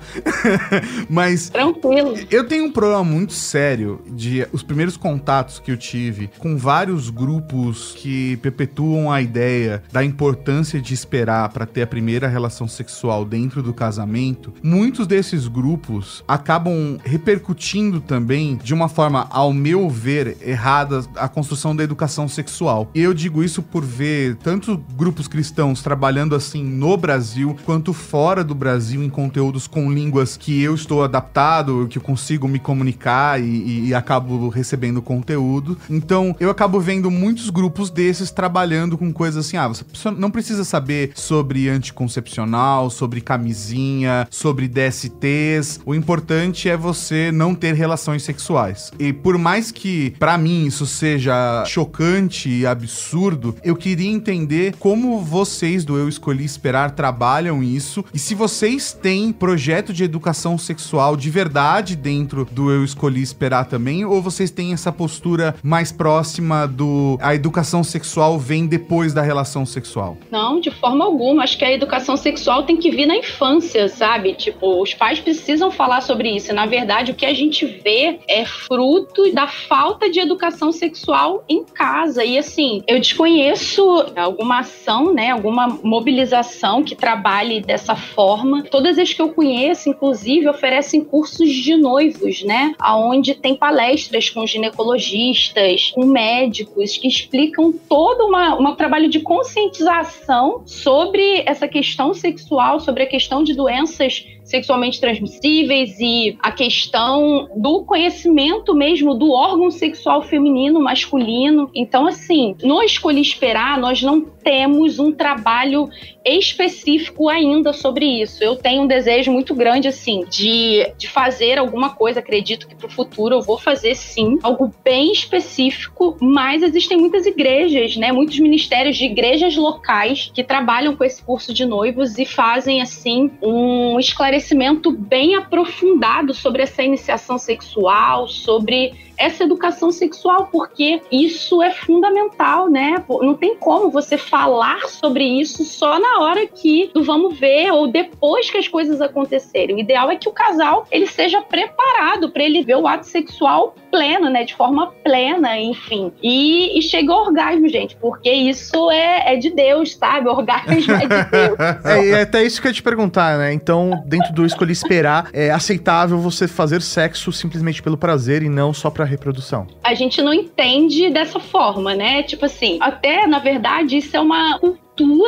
Mas
tranquilo.
Eu tenho um problema muito sério de os primeiros contatos que eu tive com vários grupos que perpetuam a ideia da importância de esperar para ter a primeira relação sexual dentro do casamento. Muitos desses grupos acabam repercutindo também de uma forma, ao meu ver, errada a construção da educação sexual. E eu digo isso por ver tanto grupos cristãos trabalhando assim no Brasil, quanto fora do Brasil em conteúdos com línguas que eu estou adaptado, que eu consigo me comunicar e acabo recebendo conteúdo. Então, eu acabo vendo muitos grupos desses trabalhando com coisas assim, você não precisa saber sobre anticoncepcional, sobre camisinha, sobre DSTs, o importante é você não ter relações sexuais. E por mais que, pra mim, isso seja chocante e absurdo, eu queria entender como vocês do Eu Escolhi Esperar trabalham isso e se vocês têm projeto de educação sexual de verdade dentro do Eu Escolhi Esperar também, ou vocês têm essa postura mais próxima do a educação sexual vem depois da relação sexual?
Não, de forma alguma. Acho que a educação sexual tem que vir na infância, sabe? Tipo, os pais precisam falar sobre isso. Na verdade, o que a gente vê é fruto da falta de educação sexual em casa. E assim, eu desconheço alguma ação, né? Alguma mobilização que trabalhe dessa forma. Todas as que eu conheço, inclusive, oferecem cursos de noivos, né? Onde tem palestras com ginecologistas, com médicos, que explicam todo um trabalho de conscientização sobre essa questão sexual, sobre a questão de doenças sexualmente transmissíveis e a questão do conhecimento mesmo do órgão sexual feminino, masculino. Então, assim, no Escolhi Esperar, nós não temos um trabalho específico ainda sobre isso. Eu tenho um desejo muito grande, assim, de fazer alguma coisa. Acredito que pro futuro eu vou fazer, sim, algo bem específico, mas existem muitas igrejas, né, muitos ministérios de igrejas locais que trabalham com esse curso de noivos e fazem, assim, um esclarecimento bem aprofundado sobre essa iniciação sexual, sobre essa educação sexual, porque isso é fundamental, né? Não tem como você falar sobre isso só na hora do vamos ver ou depois que as coisas acontecerem. O ideal é que o casal ele seja preparado para ele ver o ato sexual pleno, né? De forma plena, enfim. E chega ao orgasmo, gente, porque isso é de Deus, sabe? O orgasmo é de Deus.
É até isso que eu ia te perguntar, né? Então, dentro do Escolhi Esperar, é aceitável você fazer sexo simplesmente pelo prazer e não só pra reprodução?
A gente não entende dessa forma, né? Tipo assim, até, na verdade, isso é uma cultura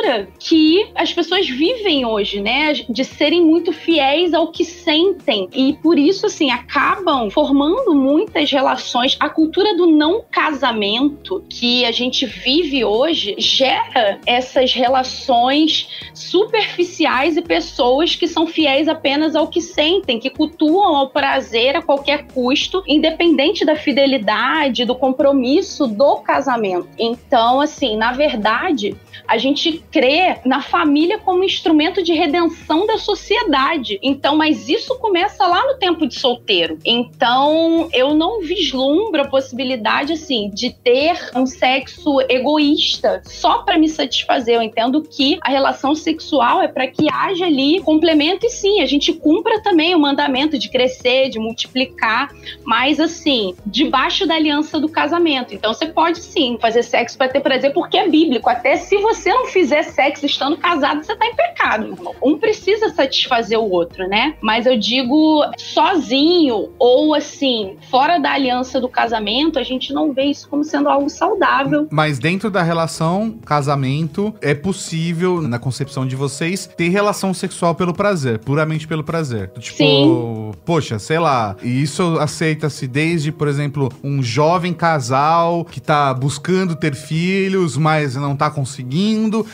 que as pessoas vivem hoje, né? De serem muito fiéis ao que sentem. E por isso, assim, acabam formando muitas relações. A cultura do não casamento que a gente vive hoje gera essas relações superficiais e pessoas que são fiéis apenas ao que sentem, que cultuam ao prazer a qualquer custo, independente da fidelidade, do compromisso do casamento. Então, assim, na verdade, a gente gente crê na família como instrumento de redenção da sociedade. Então, mas isso começa lá no tempo de solteiro. Então, eu não vislumbro a possibilidade, assim, de ter um sexo egoísta só para me satisfazer. Eu entendo que a relação sexual é para que haja ali complemento e sim, a gente cumpra também o mandamento de crescer, de multiplicar, mas assim, debaixo da aliança do casamento. Então, você pode sim fazer sexo para ter prazer, porque é bíblico. Até se você não fizer sexo estando casado, você tá em pecado, meu irmão. Um precisa satisfazer o outro, né? Mas eu digo sozinho ou assim, fora da aliança do casamento, a gente não vê isso como sendo algo saudável.
Mas dentro da relação, casamento, é possível, na concepção de vocês, ter relação sexual pelo prazer, puramente pelo prazer. Tipo, sim. Poxa, sei lá, e isso aceita-se desde, por exemplo, um jovem casal que tá buscando ter filhos, mas não tá conseguindo,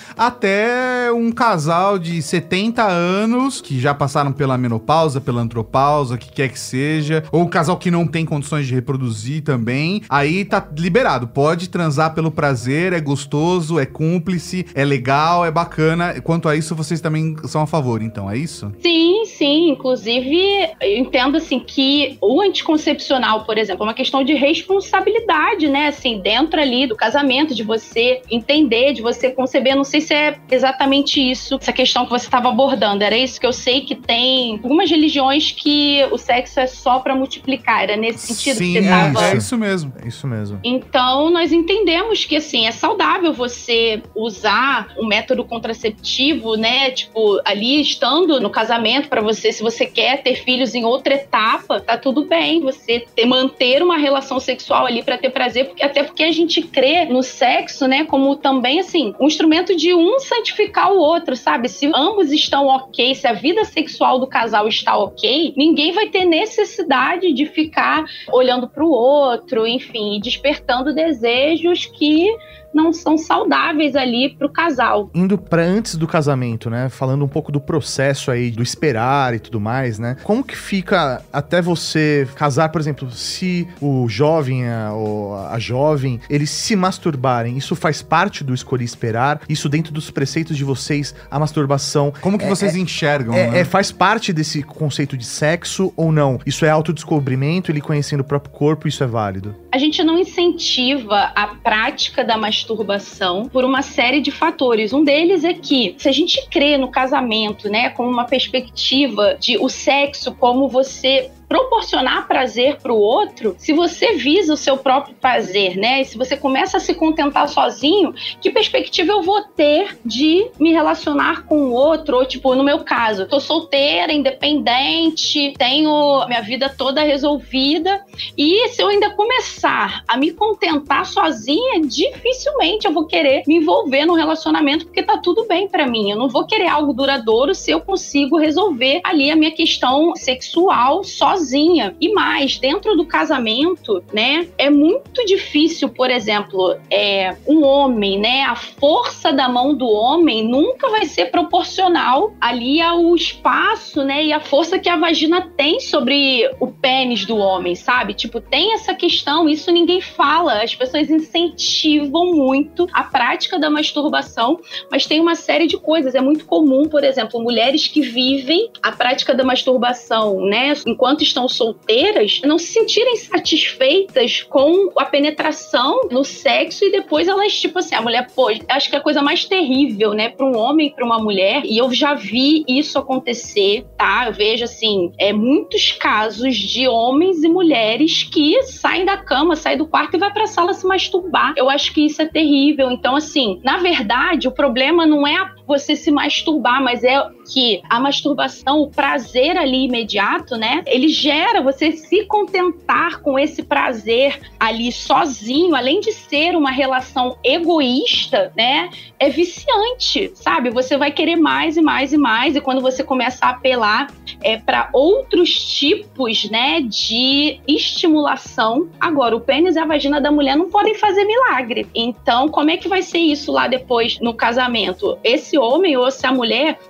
até um casal de 70 anos que já passaram pela menopausa, pela andropausa, o que quer que seja, ou um casal que não tem condições de reproduzir também, aí tá liberado, pode transar pelo prazer, é gostoso, é cúmplice, é legal, é bacana. Quanto a isso, vocês também são a favor, então, é isso?
Sim, sim, inclusive eu entendo assim que o anticoncepcional, por exemplo, é uma questão de responsabilidade, né, assim, dentro ali do casamento, de você entender, de você conceber, não sei se é exatamente isso, essa questão que você estava abordando, era isso que eu sei que tem algumas religiões que o sexo é só pra multiplicar, era nesse sentido.
Sim,
que você tava...
é isso mesmo.
É isso mesmo.
Então, nós entendemos que, assim, é saudável você usar um método contraceptivo, né, tipo, ali estando no casamento pra você, se você quer ter filhos em outra etapa, tá tudo bem você manter uma relação sexual ali pra ter prazer, até porque a gente crê no sexo, né, como também, assim, um instrumento de um santificar o outro, sabe? Se ambos estão ok, se a vida sexual do casal está ok, ninguém vai ter necessidade de ficar olhando pro outro, enfim, despertando desejos que não são saudáveis ali pro casal.
Indo pra antes do casamento, né? Falando um pouco do processo aí, do esperar e tudo mais, né? Como que fica até você casar, por exemplo, se o jovem ou a jovem, eles se masturbarem, isso faz parte do escolher esperar? Isso dentro dos preceitos de vocês, a masturbação...
Como que vocês enxergam, né?
Faz parte desse conceito de sexo ou não? Isso é autodescobrimento, ele conhecendo o próprio corpo, isso é válido?
A gente não incentiva a prática da masturbação por uma série de fatores. Um deles é que, se a gente crê no casamento, né, como uma perspectiva de o sexo como você proporcionar prazer para o outro, se você visa o seu próprio prazer, né? E se você começa a se contentar sozinho, que perspectiva eu vou ter de me relacionar com o outro? Ou, tipo, no meu caso, tô solteira, independente, tenho minha vida toda resolvida, e se eu ainda começar a me contentar sozinha, dificilmente eu vou querer me envolver num relacionamento, porque tá tudo bem para mim. Eu não vou querer algo duradouro se eu consigo resolver ali a minha questão sexual sozinha. E mais, dentro do casamento, né, é muito difícil, por exemplo, um homem, né, a força da mão do homem nunca vai ser proporcional ali ao espaço, né, e a força que a vagina tem sobre o pênis do homem, sabe? Tipo, tem essa questão, isso ninguém fala, as pessoas incentivam muito a prática da masturbação, mas tem uma série de coisas, é muito comum, por exemplo, mulheres que vivem a prática da masturbação, né, enquanto estão solteiras, não se sentirem satisfeitas com a penetração no sexo e depois elas, tipo assim, a mulher, pô, acho que é a coisa mais terrível, né, para um homem e para uma mulher, e eu já vi isso acontecer, tá? Eu vejo, assim, muitos casos de homens e mulheres que saem da cama, saem do quarto e vai pra sala se masturbar. Eu acho que isso é terrível. Então, assim, na verdade, o problema não é você se masturbar, mas é que a masturbação, o prazer ali imediato, né, ele gera você se contentar com esse prazer ali sozinho, além de ser uma relação egoísta, né, é viciante, sabe? Você vai querer mais e mais e mais, e quando você começa a apelar para outros tipos, né, de estimulação, agora o pênis e a vagina da mulher não podem fazer milagre. Então, como é que vai ser isso lá depois no casamento? Esse homem ou essa mulher provavelmente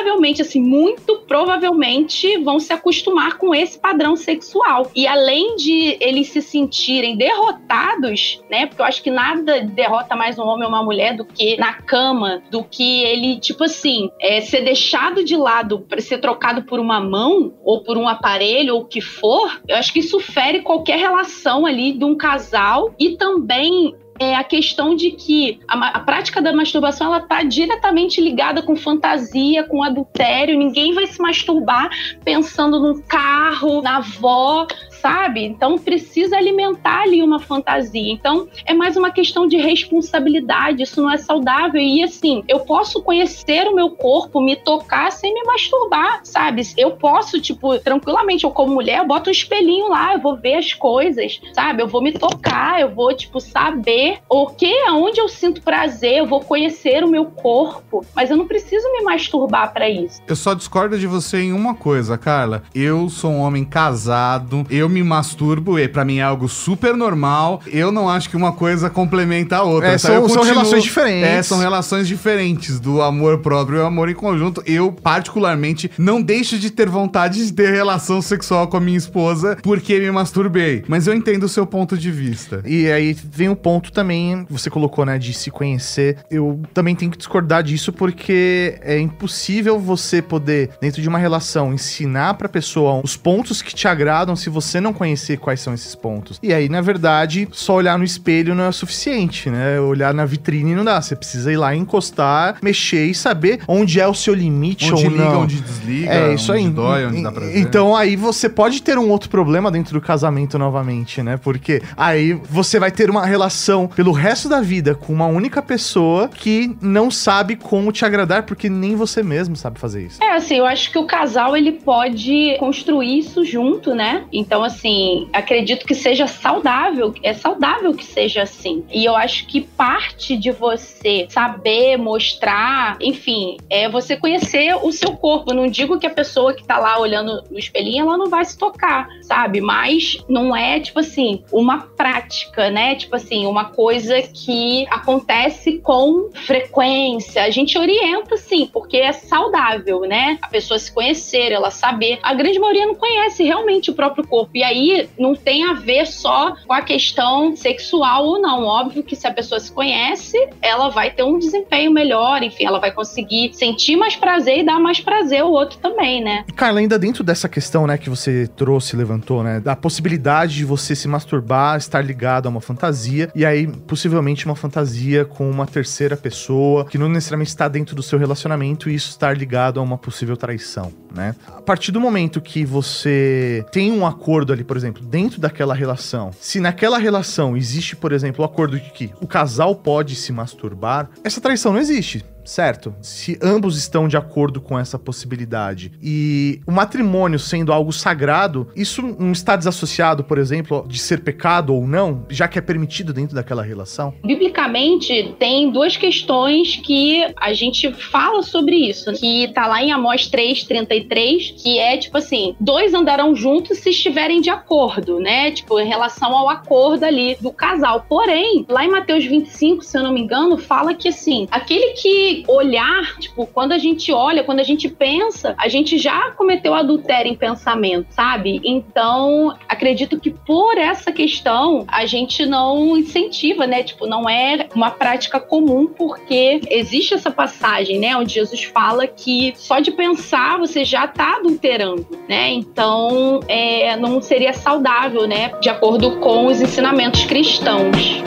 provavelmente, assim, muito provavelmente vão se acostumar com esse padrão sexual. E além de eles se sentirem derrotados, né? Porque eu acho que nada derrota mais um homem ou uma mulher do que na cama, do que ele, tipo assim, ser deixado de lado para ser trocado por uma mão ou por um aparelho ou o que for. Eu acho que isso fere qualquer relação ali de um casal e também a questão de que a prática da masturbação ela está diretamente ligada com fantasia, com adultério. Ninguém vai se masturbar pensando num carro, na avó, sabe? Então precisa alimentar ali uma fantasia. Então é mais uma questão de responsabilidade, isso não é saudável. E assim, eu posso conhecer o meu corpo, me tocar sem me masturbar, sabe? Eu posso, tipo, tranquilamente, eu como mulher, eu boto um espelhinho lá, eu vou ver as coisas, sabe? Eu vou me tocar, eu vou, tipo, saber aonde eu sinto prazer, eu vou conhecer o meu corpo, mas eu não preciso me masturbar pra isso.
Eu só discordo de você em uma coisa, Carla. Eu sou um homem casado, eu me masturbo, e pra mim é algo super normal. Eu não acho que uma coisa complementa a outra.
São relações diferentes.
São relações diferentes do amor próprio e o amor em conjunto. Eu, particularmente, não deixo de ter vontade de ter relação sexual com a minha esposa porque me masturbei. Mas eu entendo o seu ponto de vista.
E aí vem um ponto também, você colocou, né, de se conhecer. Eu também tenho que discordar disso porque é impossível você poder, dentro de uma relação, ensinar pra pessoa os pontos que te agradam se você não conhecer quais são esses pontos. E aí, na verdade, só olhar no espelho não é o suficiente, né? Olhar na vitrine não dá. Você precisa ir lá, encostar, mexer e saber onde é o seu limite
onde
ou
liga,
não.
Onde desliga,
é isso
onde
aí.
Dói, onde dá prazer.
Então aí você pode ter um outro problema dentro do casamento novamente, né? Porque aí você vai ter uma relação pelo resto da vida com uma única pessoa que não sabe como te agradar, porque nem você mesmo sabe fazer isso.
Assim, eu acho que o casal, ele pode construir isso junto, né? Então, assim, acredito que seja saudável, é saudável que seja assim. E eu acho que parte de você saber, mostrar, enfim, é você conhecer o seu corpo. Eu não digo que a pessoa que tá lá olhando no espelhinho, ela não vai se tocar, sabe? Mas não é, tipo assim, uma prática, né? Tipo assim, uma coisa que acontece com frequência. A gente orienta, sim, porque é saudável, né? A pessoa se conhecer, ela saber. A grande maioria não conhece realmente o próprio corpo. E aí não tem a ver só com a questão sexual ou não. Óbvio que se a pessoa se conhece, ela vai ter um desempenho melhor, enfim, ela vai conseguir sentir mais prazer e dar mais prazer ao outro também, né?
Carla, ainda dentro dessa questão, né, que você trouxe, levantou, né, da possibilidade de você se masturbar, estar ligado a uma fantasia, e aí, possivelmente, uma fantasia com uma terceira pessoa, que não necessariamente está dentro do seu relacionamento, e isso estar ligado a uma possível traição, né? A partir do momento que você tem um acordo ali, por exemplo, dentro daquela relação, se naquela relação existe, por exemplo, o acordo de que o casal pode se masturbar, essa traição não existe. Certo? Se ambos estão de acordo com essa possibilidade e o matrimônio sendo algo sagrado, isso não está desassociado, por exemplo, de ser pecado ou não, já que é permitido dentro daquela relação?
Biblicamente, tem duas questões que a gente fala sobre isso, que tá lá em Amós 3:33, que é tipo assim, 2 andarão juntos se estiverem de acordo, né? Tipo, em relação ao acordo ali do casal. Porém, lá em Mateus 25, se eu não me engano, fala que assim, aquele que olhar, tipo, quando a gente olha, quando a gente pensa, a gente já cometeu adultério em pensamento, sabe? Então, acredito que por essa questão, a gente não incentiva, né? Tipo, não é uma prática comum, porque existe essa passagem, né? Onde Jesus fala que só de pensar você já tá adulterando, né? Então, não seria saudável, né? De acordo com os ensinamentos cristãos.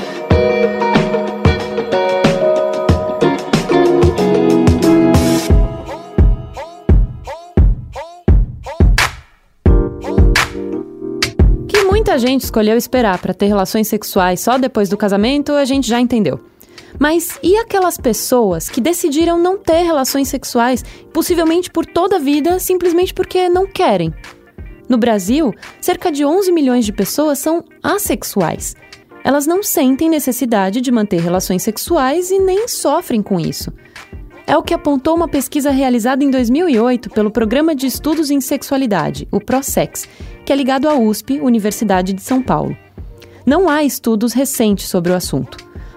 Muita gente escolheu esperar para ter relações sexuais só depois do casamento, a gente já entendeu. Mas e aquelas pessoas que decidiram não ter relações sexuais, possivelmente por toda a vida, simplesmente porque não querem? No Brasil, cerca de 11 milhões de pessoas são assexuais. Elas não sentem necessidade de manter relações sexuais e nem sofrem com isso. É o que apontou uma pesquisa realizada em 2008 pelo Programa de Estudos em Sexualidade, o ProSex, que é ligado à USP, Universidade de São Paulo. Não há estudos recentes sobre o assunto,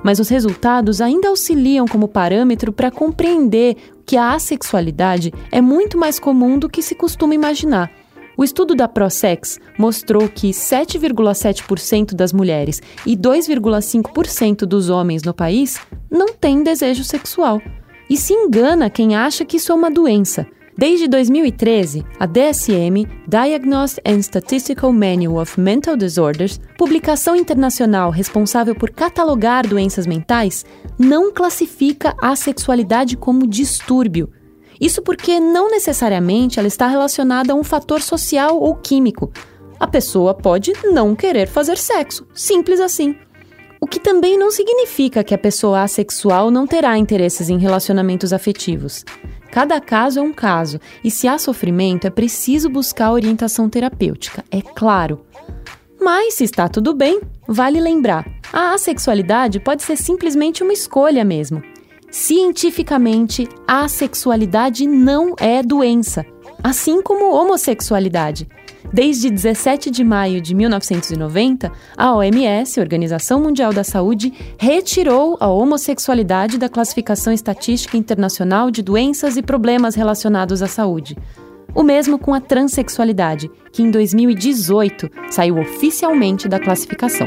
mas os resultados ainda auxiliam como parâmetro para compreender que a assexualidade é muito mais comum do que se costuma imaginar. O estudo da ProSex mostrou que 7,7% das mulheres e 2,5% dos homens no país não têm desejo sexual. E se engana quem acha que isso é uma doença. Desde 2013, a DSM, Diagnostic and Statistical Manual of Mental Disorders, publicação internacional responsável por catalogar doenças mentais, não classifica a sexualidade como distúrbio. Isso porque não necessariamente ela está relacionada a um fator social ou químico. A pessoa pode não querer fazer sexo, simples assim. O que também não significa que a pessoa assexual não terá interesses em relacionamentos afetivos. Cada caso é um caso, e se há sofrimento é preciso buscar orientação terapêutica, é claro. Mas, se está tudo bem, vale lembrar, a assexualidade pode ser simplesmente uma escolha mesmo. Cientificamente, a assexualidade não é doença, assim como a homossexualidade. Desde 17 de maio de 1990, a OMS, Organização Mundial da Saúde, retirou a homossexualidade da Classificação Estatística Internacional de Doenças e Problemas Relacionados à Saúde. O mesmo com a transexualidade, que em 2018 saiu oficialmente da classificação.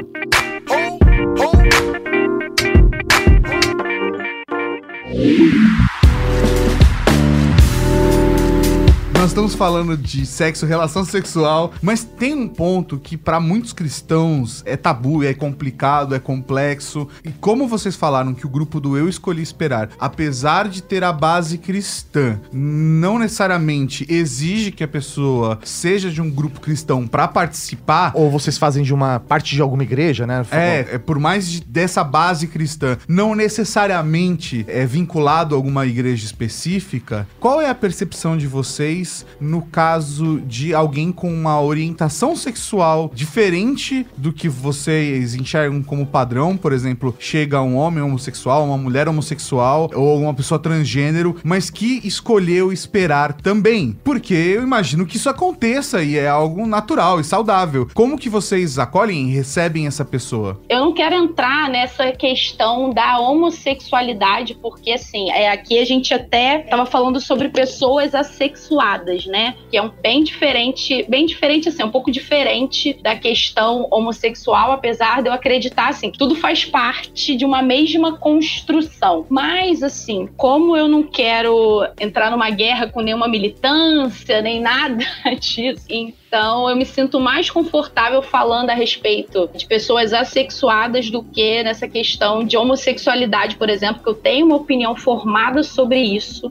Nós estamos falando de sexo, relação sexual, mas tem um ponto que para muitos cristãos é tabu, é complicado, é complexo. E como vocês falaram que o grupo do Eu Escolhi Esperar, apesar de ter a base cristã, não necessariamente exige que a pessoa seja de um grupo cristão para participar.
Ou vocês fazem de uma parte de alguma igreja, né?
Por mais dessa base cristã, não necessariamente é vinculado a alguma igreja específica. Qual é a percepção de vocês no caso de alguém com uma orientação sexual diferente do que vocês enxergam como padrão? Por exemplo, chega um homem homossexual, uma mulher homossexual ou uma pessoa transgênero, mas que escolheu esperar também. Porque eu imagino que isso aconteça e é algo natural e saudável. Como que vocês acolhem e recebem essa pessoa?
Eu não quero entrar nessa questão da homossexualidade, porque assim, aqui a gente até tava falando sobre pessoas assexuadas, né? Que é bem diferente assim, um pouco diferente da questão homossexual, apesar de eu acreditar assim, que tudo faz parte de uma mesma construção. Mas assim, como eu não quero entrar numa guerra com nenhuma militância, nem nada disso, então eu me sinto mais confortável falando a respeito de pessoas assexuadas do que nessa questão de homossexualidade, por exemplo, que eu tenho uma opinião formada sobre isso,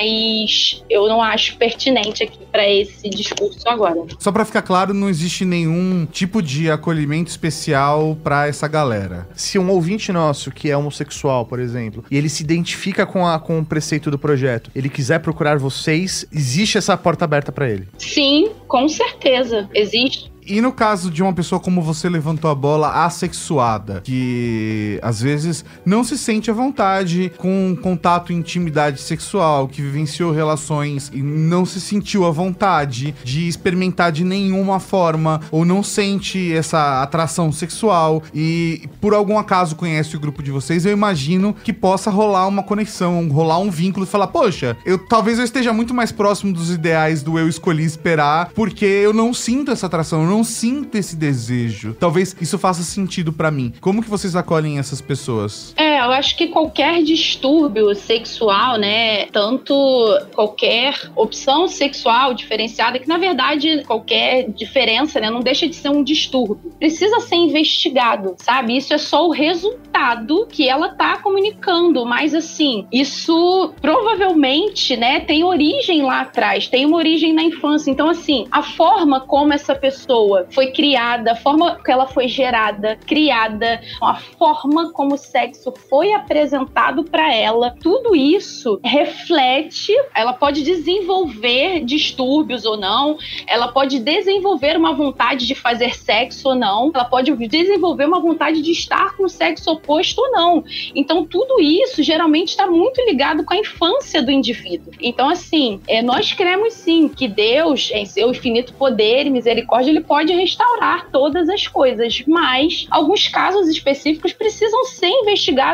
mas eu não acho pertinente aqui para esse discurso agora.
Só para ficar claro, não existe nenhum tipo de acolhimento especial para essa galera.
Se um ouvinte nosso que é homossexual, por exemplo, e ele se identifica com o preceito do projeto, ele quiser procurar vocês, existe essa porta aberta para ele?
Sim, com certeza, existe.
E no caso de uma pessoa como você levantou a bola, assexuada, que às vezes não se sente à vontade com contato e intimidade sexual, que vivenciou relações e não se sentiu à vontade de experimentar de nenhuma forma, ou não sente essa atração sexual e por algum acaso conhece o grupo de vocês, eu imagino que possa rolar uma conexão, rolar um vínculo e falar, poxa, talvez eu esteja muito mais próximo dos ideais do Eu Escolhi Esperar, porque eu não sinto essa atração, eu não sinto esse desejo. Talvez isso faça sentido pra mim. Como que vocês acolhem essas pessoas?
Eu acho que qualquer distúrbio sexual, né, tanto qualquer opção sexual diferenciada, que na verdade qualquer diferença, né, não deixa de ser um distúrbio. Precisa ser investigado, sabe? Isso é só o resultado que ela tá comunicando, mas assim, isso provavelmente, né, tem origem lá atrás, tem uma origem na infância. Então assim, a forma como essa pessoa foi criada, a forma que ela foi gerada, criada, a forma como o sexo foi apresentado para ela, tudo isso reflete, ela pode desenvolver distúrbios ou não, ela pode desenvolver uma vontade de fazer sexo ou não, ela pode desenvolver uma vontade de estar com o sexo oposto ou não. Então tudo isso geralmente está muito ligado com a infância do indivíduo. Então assim, nós cremos sim que Deus, em seu infinito poder e misericórdia, ele pode restaurar todas as coisas, mas alguns casos específicos precisam ser investigados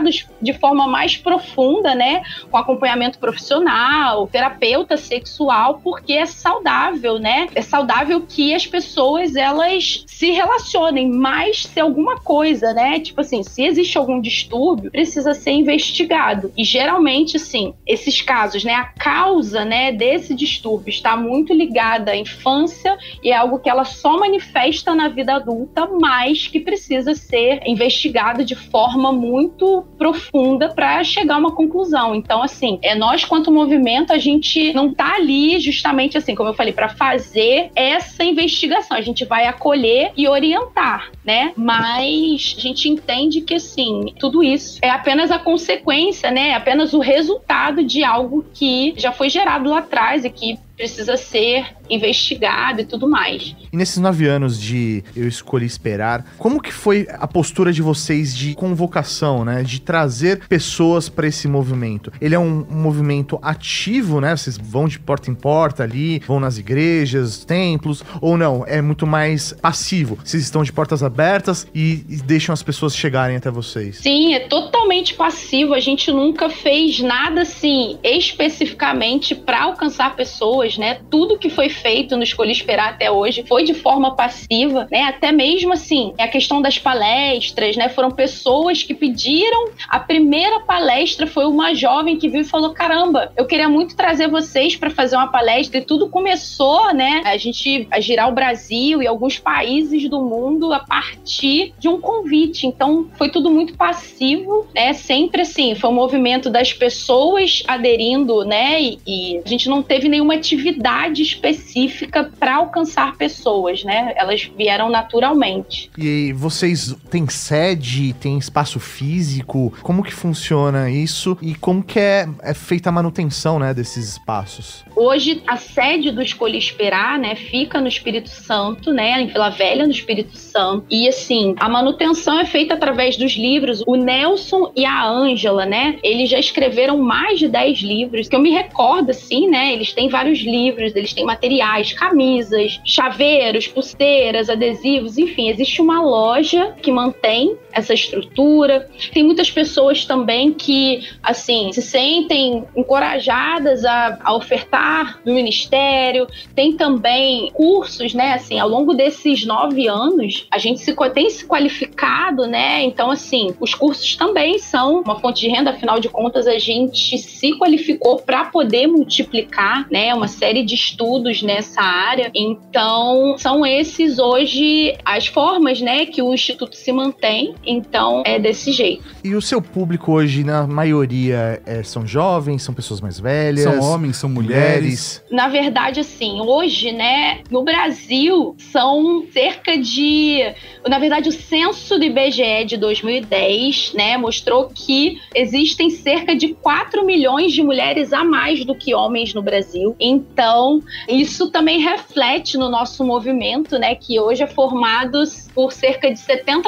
tratados de forma mais profunda, né, com acompanhamento profissional, terapeuta sexual, porque é saudável, né? É saudável que as pessoas, elas se relacionem, mas se alguma coisa, né, tipo assim, se existe algum distúrbio, precisa ser investigado. E geralmente, assim, esses casos, né, a causa, né, desse distúrbio está muito ligada à infância e é algo que ela só manifesta na vida adulta, mas que precisa ser investigado de forma muito profunda para chegar a uma conclusão. Então, assim, nós, quanto movimento, a gente não tá ali justamente assim, como eu falei, para fazer essa investigação. A gente vai acolher e orientar, né? Mas a gente entende que, assim, tudo isso é apenas a consequência, né? É apenas o resultado de algo que já foi gerado lá atrás e que precisa ser investigado e tudo mais.
E nesses 9 anos de Eu Escolhi Esperar, como que foi a postura de vocês de convocação, né? De trazer pessoas para esse movimento? Ele é um movimento ativo, né? Vocês vão de porta em porta ali, vão nas igrejas, templos, ou não? É muito mais passivo? Vocês estão de portas abertas e deixam as pessoas chegarem até vocês?
Sim, é totalmente passivo. A gente nunca fez nada assim, especificamente para alcançar pessoas, né? Tudo que foi feito no Escolhi Esperar até hoje foi de forma passiva, né? Até mesmo assim, a questão das palestras, né? Foram pessoas que pediram. A primeira palestra foi uma jovem que viu e falou: caramba, eu queria muito trazer vocês para fazer uma palestra, e tudo começou, né? A girar o Brasil e alguns países do mundo a partir de um convite. Então, foi tudo muito passivo, né? Sempre assim, foi um movimento das pessoas aderindo, né? E a gente não teve nenhuma atividade específica para alcançar pessoas, né? Elas vieram naturalmente.
E vocês têm sede, têm espaço físico? Como que funciona isso? E como que é feita a manutenção, né, desses espaços?
Hoje, a sede do Escolhi Esperar, né, fica no Espírito Santo, né, em Vila Velha, no Espírito Santo. E, assim, a manutenção é feita através dos livros. O Nelson e a Ângela, né, eles já escreveram mais de 10 livros, que eu me recordo, assim, né, eles têm vários livros, eles têm materiais, camisas, chaveiros, pulseiras, adesivos, enfim, existe uma loja que mantém essa estrutura. Tem muitas pessoas também que, assim, se sentem encorajadas a ofertar no ministério. Tem também cursos, né, assim, ao longo desses 9 anos, a gente tem se qualificado, né, então, assim, os cursos também são uma fonte de renda, afinal de contas, a gente se qualificou para poder multiplicar, né, uma série de estudos nessa área. Então, são esses hoje as formas, né, que o Instituto se mantém. Então, é desse jeito.
E o seu público hoje, na maioria, são jovens, são pessoas mais velhas?
São homens, são mulheres?
Na verdade, assim, hoje, né, no Brasil, são cerca de... Na verdade, o censo do IBGE de 2010, né, mostrou que existem cerca de 4 milhões de mulheres a mais do que homens no Brasil. Então, isso também reflete no nosso movimento, né, que hoje é formado por cerca de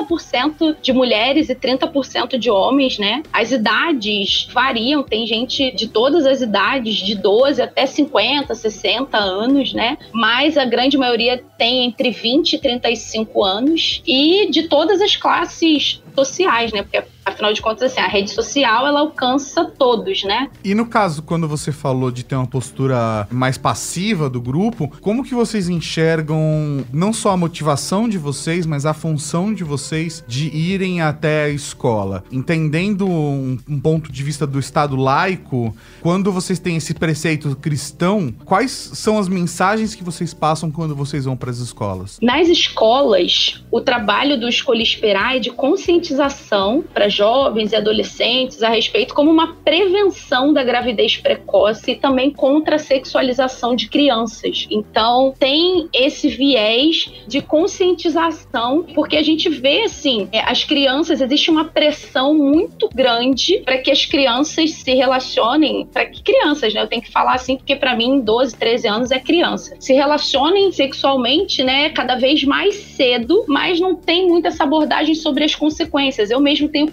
70% de mulheres e 30% de homens, né? As idades variam, tem gente de todas as idades, de 12 até 50, 60 anos, né? Mas a grande maioria tem entre 20 e 35 anos, e de todas as classes sociais, né? Porque, afinal de contas, assim, a rede social, ela alcança todos, né?
E no caso, quando você falou de ter uma postura mais passiva do grupo, como que vocês enxergam não só a motivação de vocês, mas a função de vocês de irem até a escola? Entendendo um ponto de vista do Estado laico, quando vocês têm esse preceito cristão, quais são as mensagens que vocês passam quando vocês vão para as escolas?
Nas escolas, o trabalho do Escolhi Esperar é de conscientização para jovens e adolescentes a respeito como uma prevenção da gravidez precoce e também contra a sexualização de crianças. Então, tem esse viés de conscientização, porque a gente vê, assim, as crianças, existe uma pressão muito grande para que as crianças se relacionem, para que crianças, né, eu tenho que falar assim, porque para mim, 12, 13 anos é criança, se relacionem sexualmente, né, cada vez mais cedo, mas não tem muito essa abordagem sobre as consequências. Eu mesmo tenho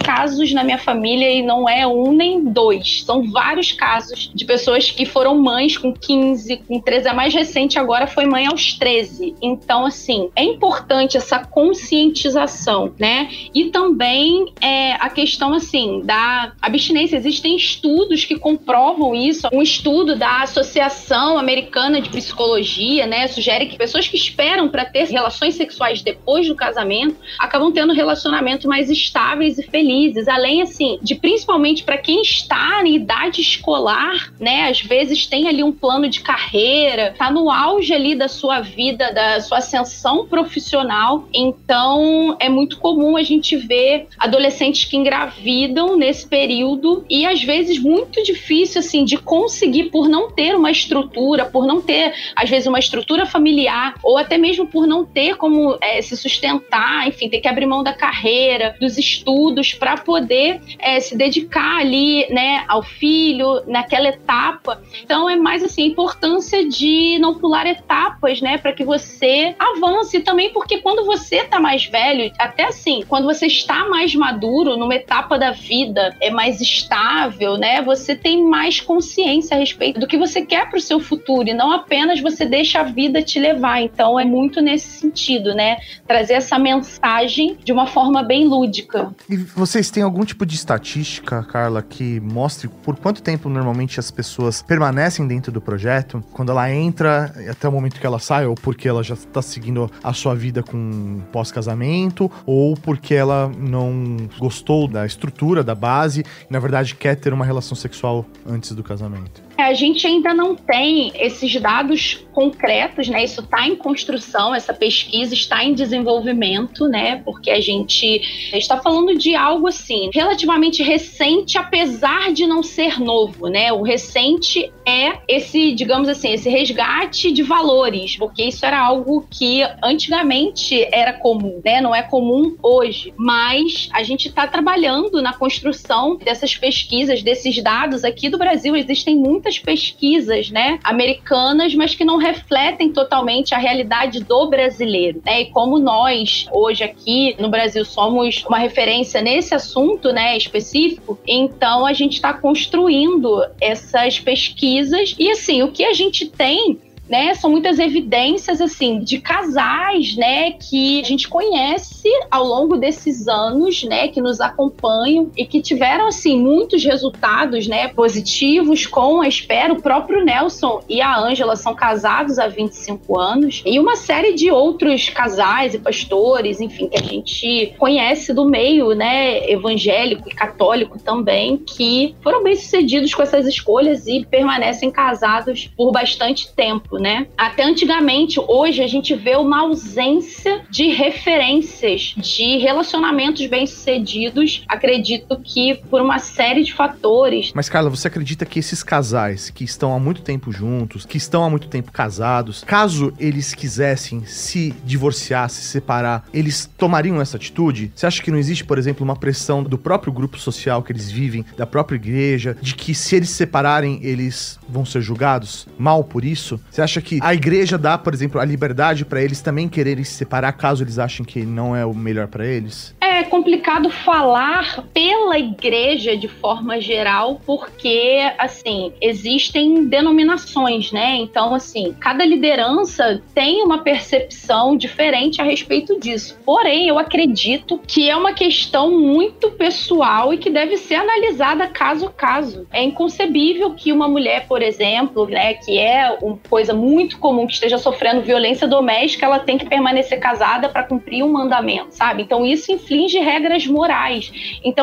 casos na minha família e não é um nem dois. São vários casos de pessoas que foram mães com 15, com 13. A mais recente agora foi mãe aos 13. Então, assim, é importante essa conscientização, né? E também a questão, assim, da abstinência. Existem estudos que comprovam isso. Um estudo da Associação Americana de Psicologia, né, sugere que pessoas que esperam para ter relações sexuais depois do casamento acabam tendo relacionamentos mais estáveis e felizes. Além, assim, de principalmente para quem está em idade escolar, né, às vezes tem ali um plano de carreira, tá no auge ali da sua vida, da sua ascensão profissional. Então, é muito comum a gente ver adolescentes que engravidam nesse período e, às vezes, muito difícil, assim, de conseguir por não ter uma estrutura, por não ter, às vezes, uma estrutura familiar, ou até mesmo por não ter como se sustentar, enfim, ter que abrir mão da carreira, dos estudos, para poder se dedicar ali, né, ao filho, naquela etapa. Então, é mais, assim, a importância de não pular etapas, né, para que você avance também, porque quando você tá mais velho, até assim, quando você está mais maduro, numa etapa da vida mais estável, né, você tem mais consciência a respeito do que você quer pro seu futuro e não apenas você deixa a vida te levar. Então, é muito nesse sentido, né, trazer essa mensagem de uma forma bem lúdica.
E vocês têm algum tipo de estatística, Carla, que mostre por quanto tempo normalmente as pessoas permanecem dentro do projeto? Quando ela entra, até o momento que ela sai, ou porque ela já está seguindo a sua vida com pós-casamento, ou porque ela não gostou da estrutura, da base, e na verdade quer ter uma relação sexual antes do casamento?
A gente ainda não tem esses dados concretos, né? Isso está em construção, essa pesquisa está em desenvolvimento, né? Porque a gente está falando de algo, assim, relativamente recente, apesar de não ser novo, né? O recente é esse, digamos assim, esse resgate de valores, porque isso era algo que antigamente era comum, né? Não é comum hoje, mas a gente está trabalhando na construção dessas pesquisas, desses dados. Aqui do Brasil existem muitas pesquisas, né, americanas, mas que não refletem totalmente a realidade do brasileiro, né? E como nós, hoje aqui no Brasil, somos uma referência nesse assunto, né, específico, então a gente está construindo essas pesquisas e, assim, o que a gente tem, né, são muitas evidências, assim, de casais, né, que a gente conhece ao longo desses anos, né, que nos acompanham e que tiveram, assim, muitos resultados, né, positivos com a espera. O próprio Nelson e a Ângela são casados há 25 anos e uma série de outros casais e pastores, enfim, que a gente conhece do meio, né, evangélico e católico também, que foram bem-sucedidos com essas escolhas e permanecem casados por bastante tempo, né? Até antigamente, hoje a gente vê uma ausência de referências de relacionamentos bem-sucedidos, acredito que por uma série de fatores.
Mas, Carla, você acredita que esses casais que estão há muito tempo juntos, que estão há muito tempo casados, caso eles quisessem se divorciar, se separar, eles tomariam essa atitude? Você acha que não existe, por exemplo, uma pressão do próprio grupo social que eles vivem, da própria igreja, de que se eles se separarem, eles vão ser julgados mal por isso? Você acha que a igreja dá, por exemplo, a liberdade para eles também quererem se separar caso eles achem que não é o melhor para eles?
É complicado falar pela igreja de forma geral, porque, assim, existem denominações, né? Então, assim, cada liderança tem uma percepção diferente a respeito disso. Porém, eu acredito que é uma questão muito pessoal e que deve ser analisada caso a caso. É inconcebível que uma mulher, por exemplo, né, que é uma coisa muito comum, que esteja sofrendo violência doméstica, ela tem que permanecer casada para cumprir um mandamento, sabe? Então, isso inflige regras morais. Então,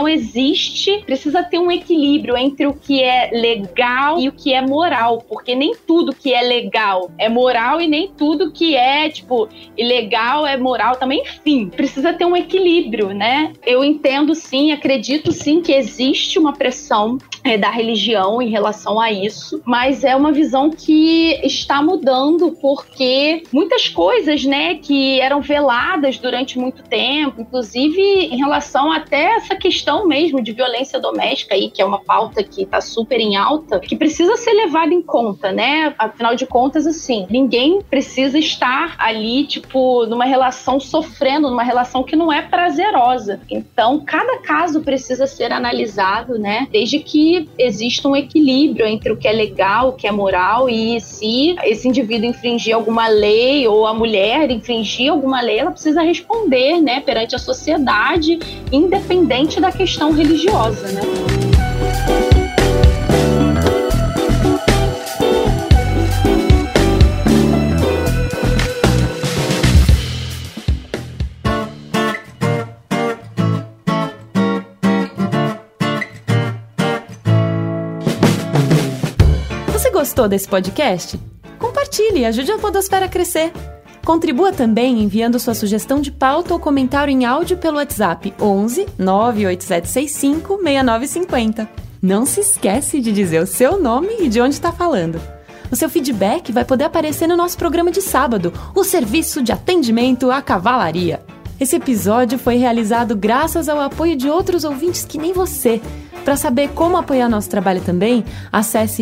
precisa ter um equilíbrio entre o que é legal e o que é moral, porque nem tudo que é legal é moral e nem tudo que é, tipo, ilegal é moral também. Enfim, precisa ter um equilíbrio, né? Eu entendo sim, acredito sim que existe uma pressão da religião em relação a isso, mas é uma visão que está mudando, porque muitas coisas, né, que eram veladas durante muito tempo, inclusive em relação até essa questão mesmo de violência doméstica aí, que é uma pauta que tá super em alta, que precisa ser levada em conta, né? Afinal de contas, assim, ninguém precisa estar ali, tipo, numa relação sofrendo, numa relação que não é prazerosa. Então, cada caso precisa ser analisado, né? Desde que exista um equilíbrio entre o que é legal, o que é moral, e se esse indivíduo infringir alguma lei ou a mulher infringir alguma lei, ela precisa responder, né, perante a sociedade, independente da questão religiosa, né?
Você gostou desse podcast? Compartilhe, ajude a podosfera a crescer. Contribua também enviando sua sugestão de pauta ou comentário em áudio pelo WhatsApp 11 98765 6950. Não se esquece de dizer o seu nome e de onde está falando. O seu feedback vai poder aparecer no nosso programa de sábado, o Serviço de Atendimento à Cavalaria. Esse episódio foi realizado graças ao apoio de outros ouvintes que nem você. Para saber como apoiar nosso trabalho também, acesse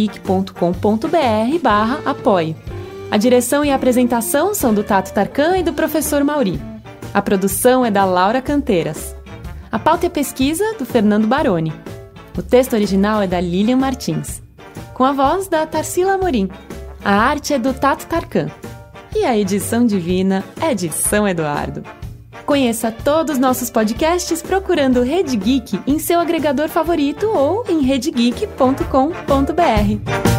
redgeek.com.br/apoie. A direção e a apresentação são do Tato Tarkan e do professor Mauri. A produção é da Laura Canteiras. A pauta e a pesquisa, do Fernando Baroni. O texto original é da Lilian Martins, com a voz da Tarsila Amorim. A arte é do Tato Tarkan. E a edição divina é de São Eduardo. Conheça todos os nossos podcasts procurando Rede Geek em seu agregador favorito ou em redgeek.com.br.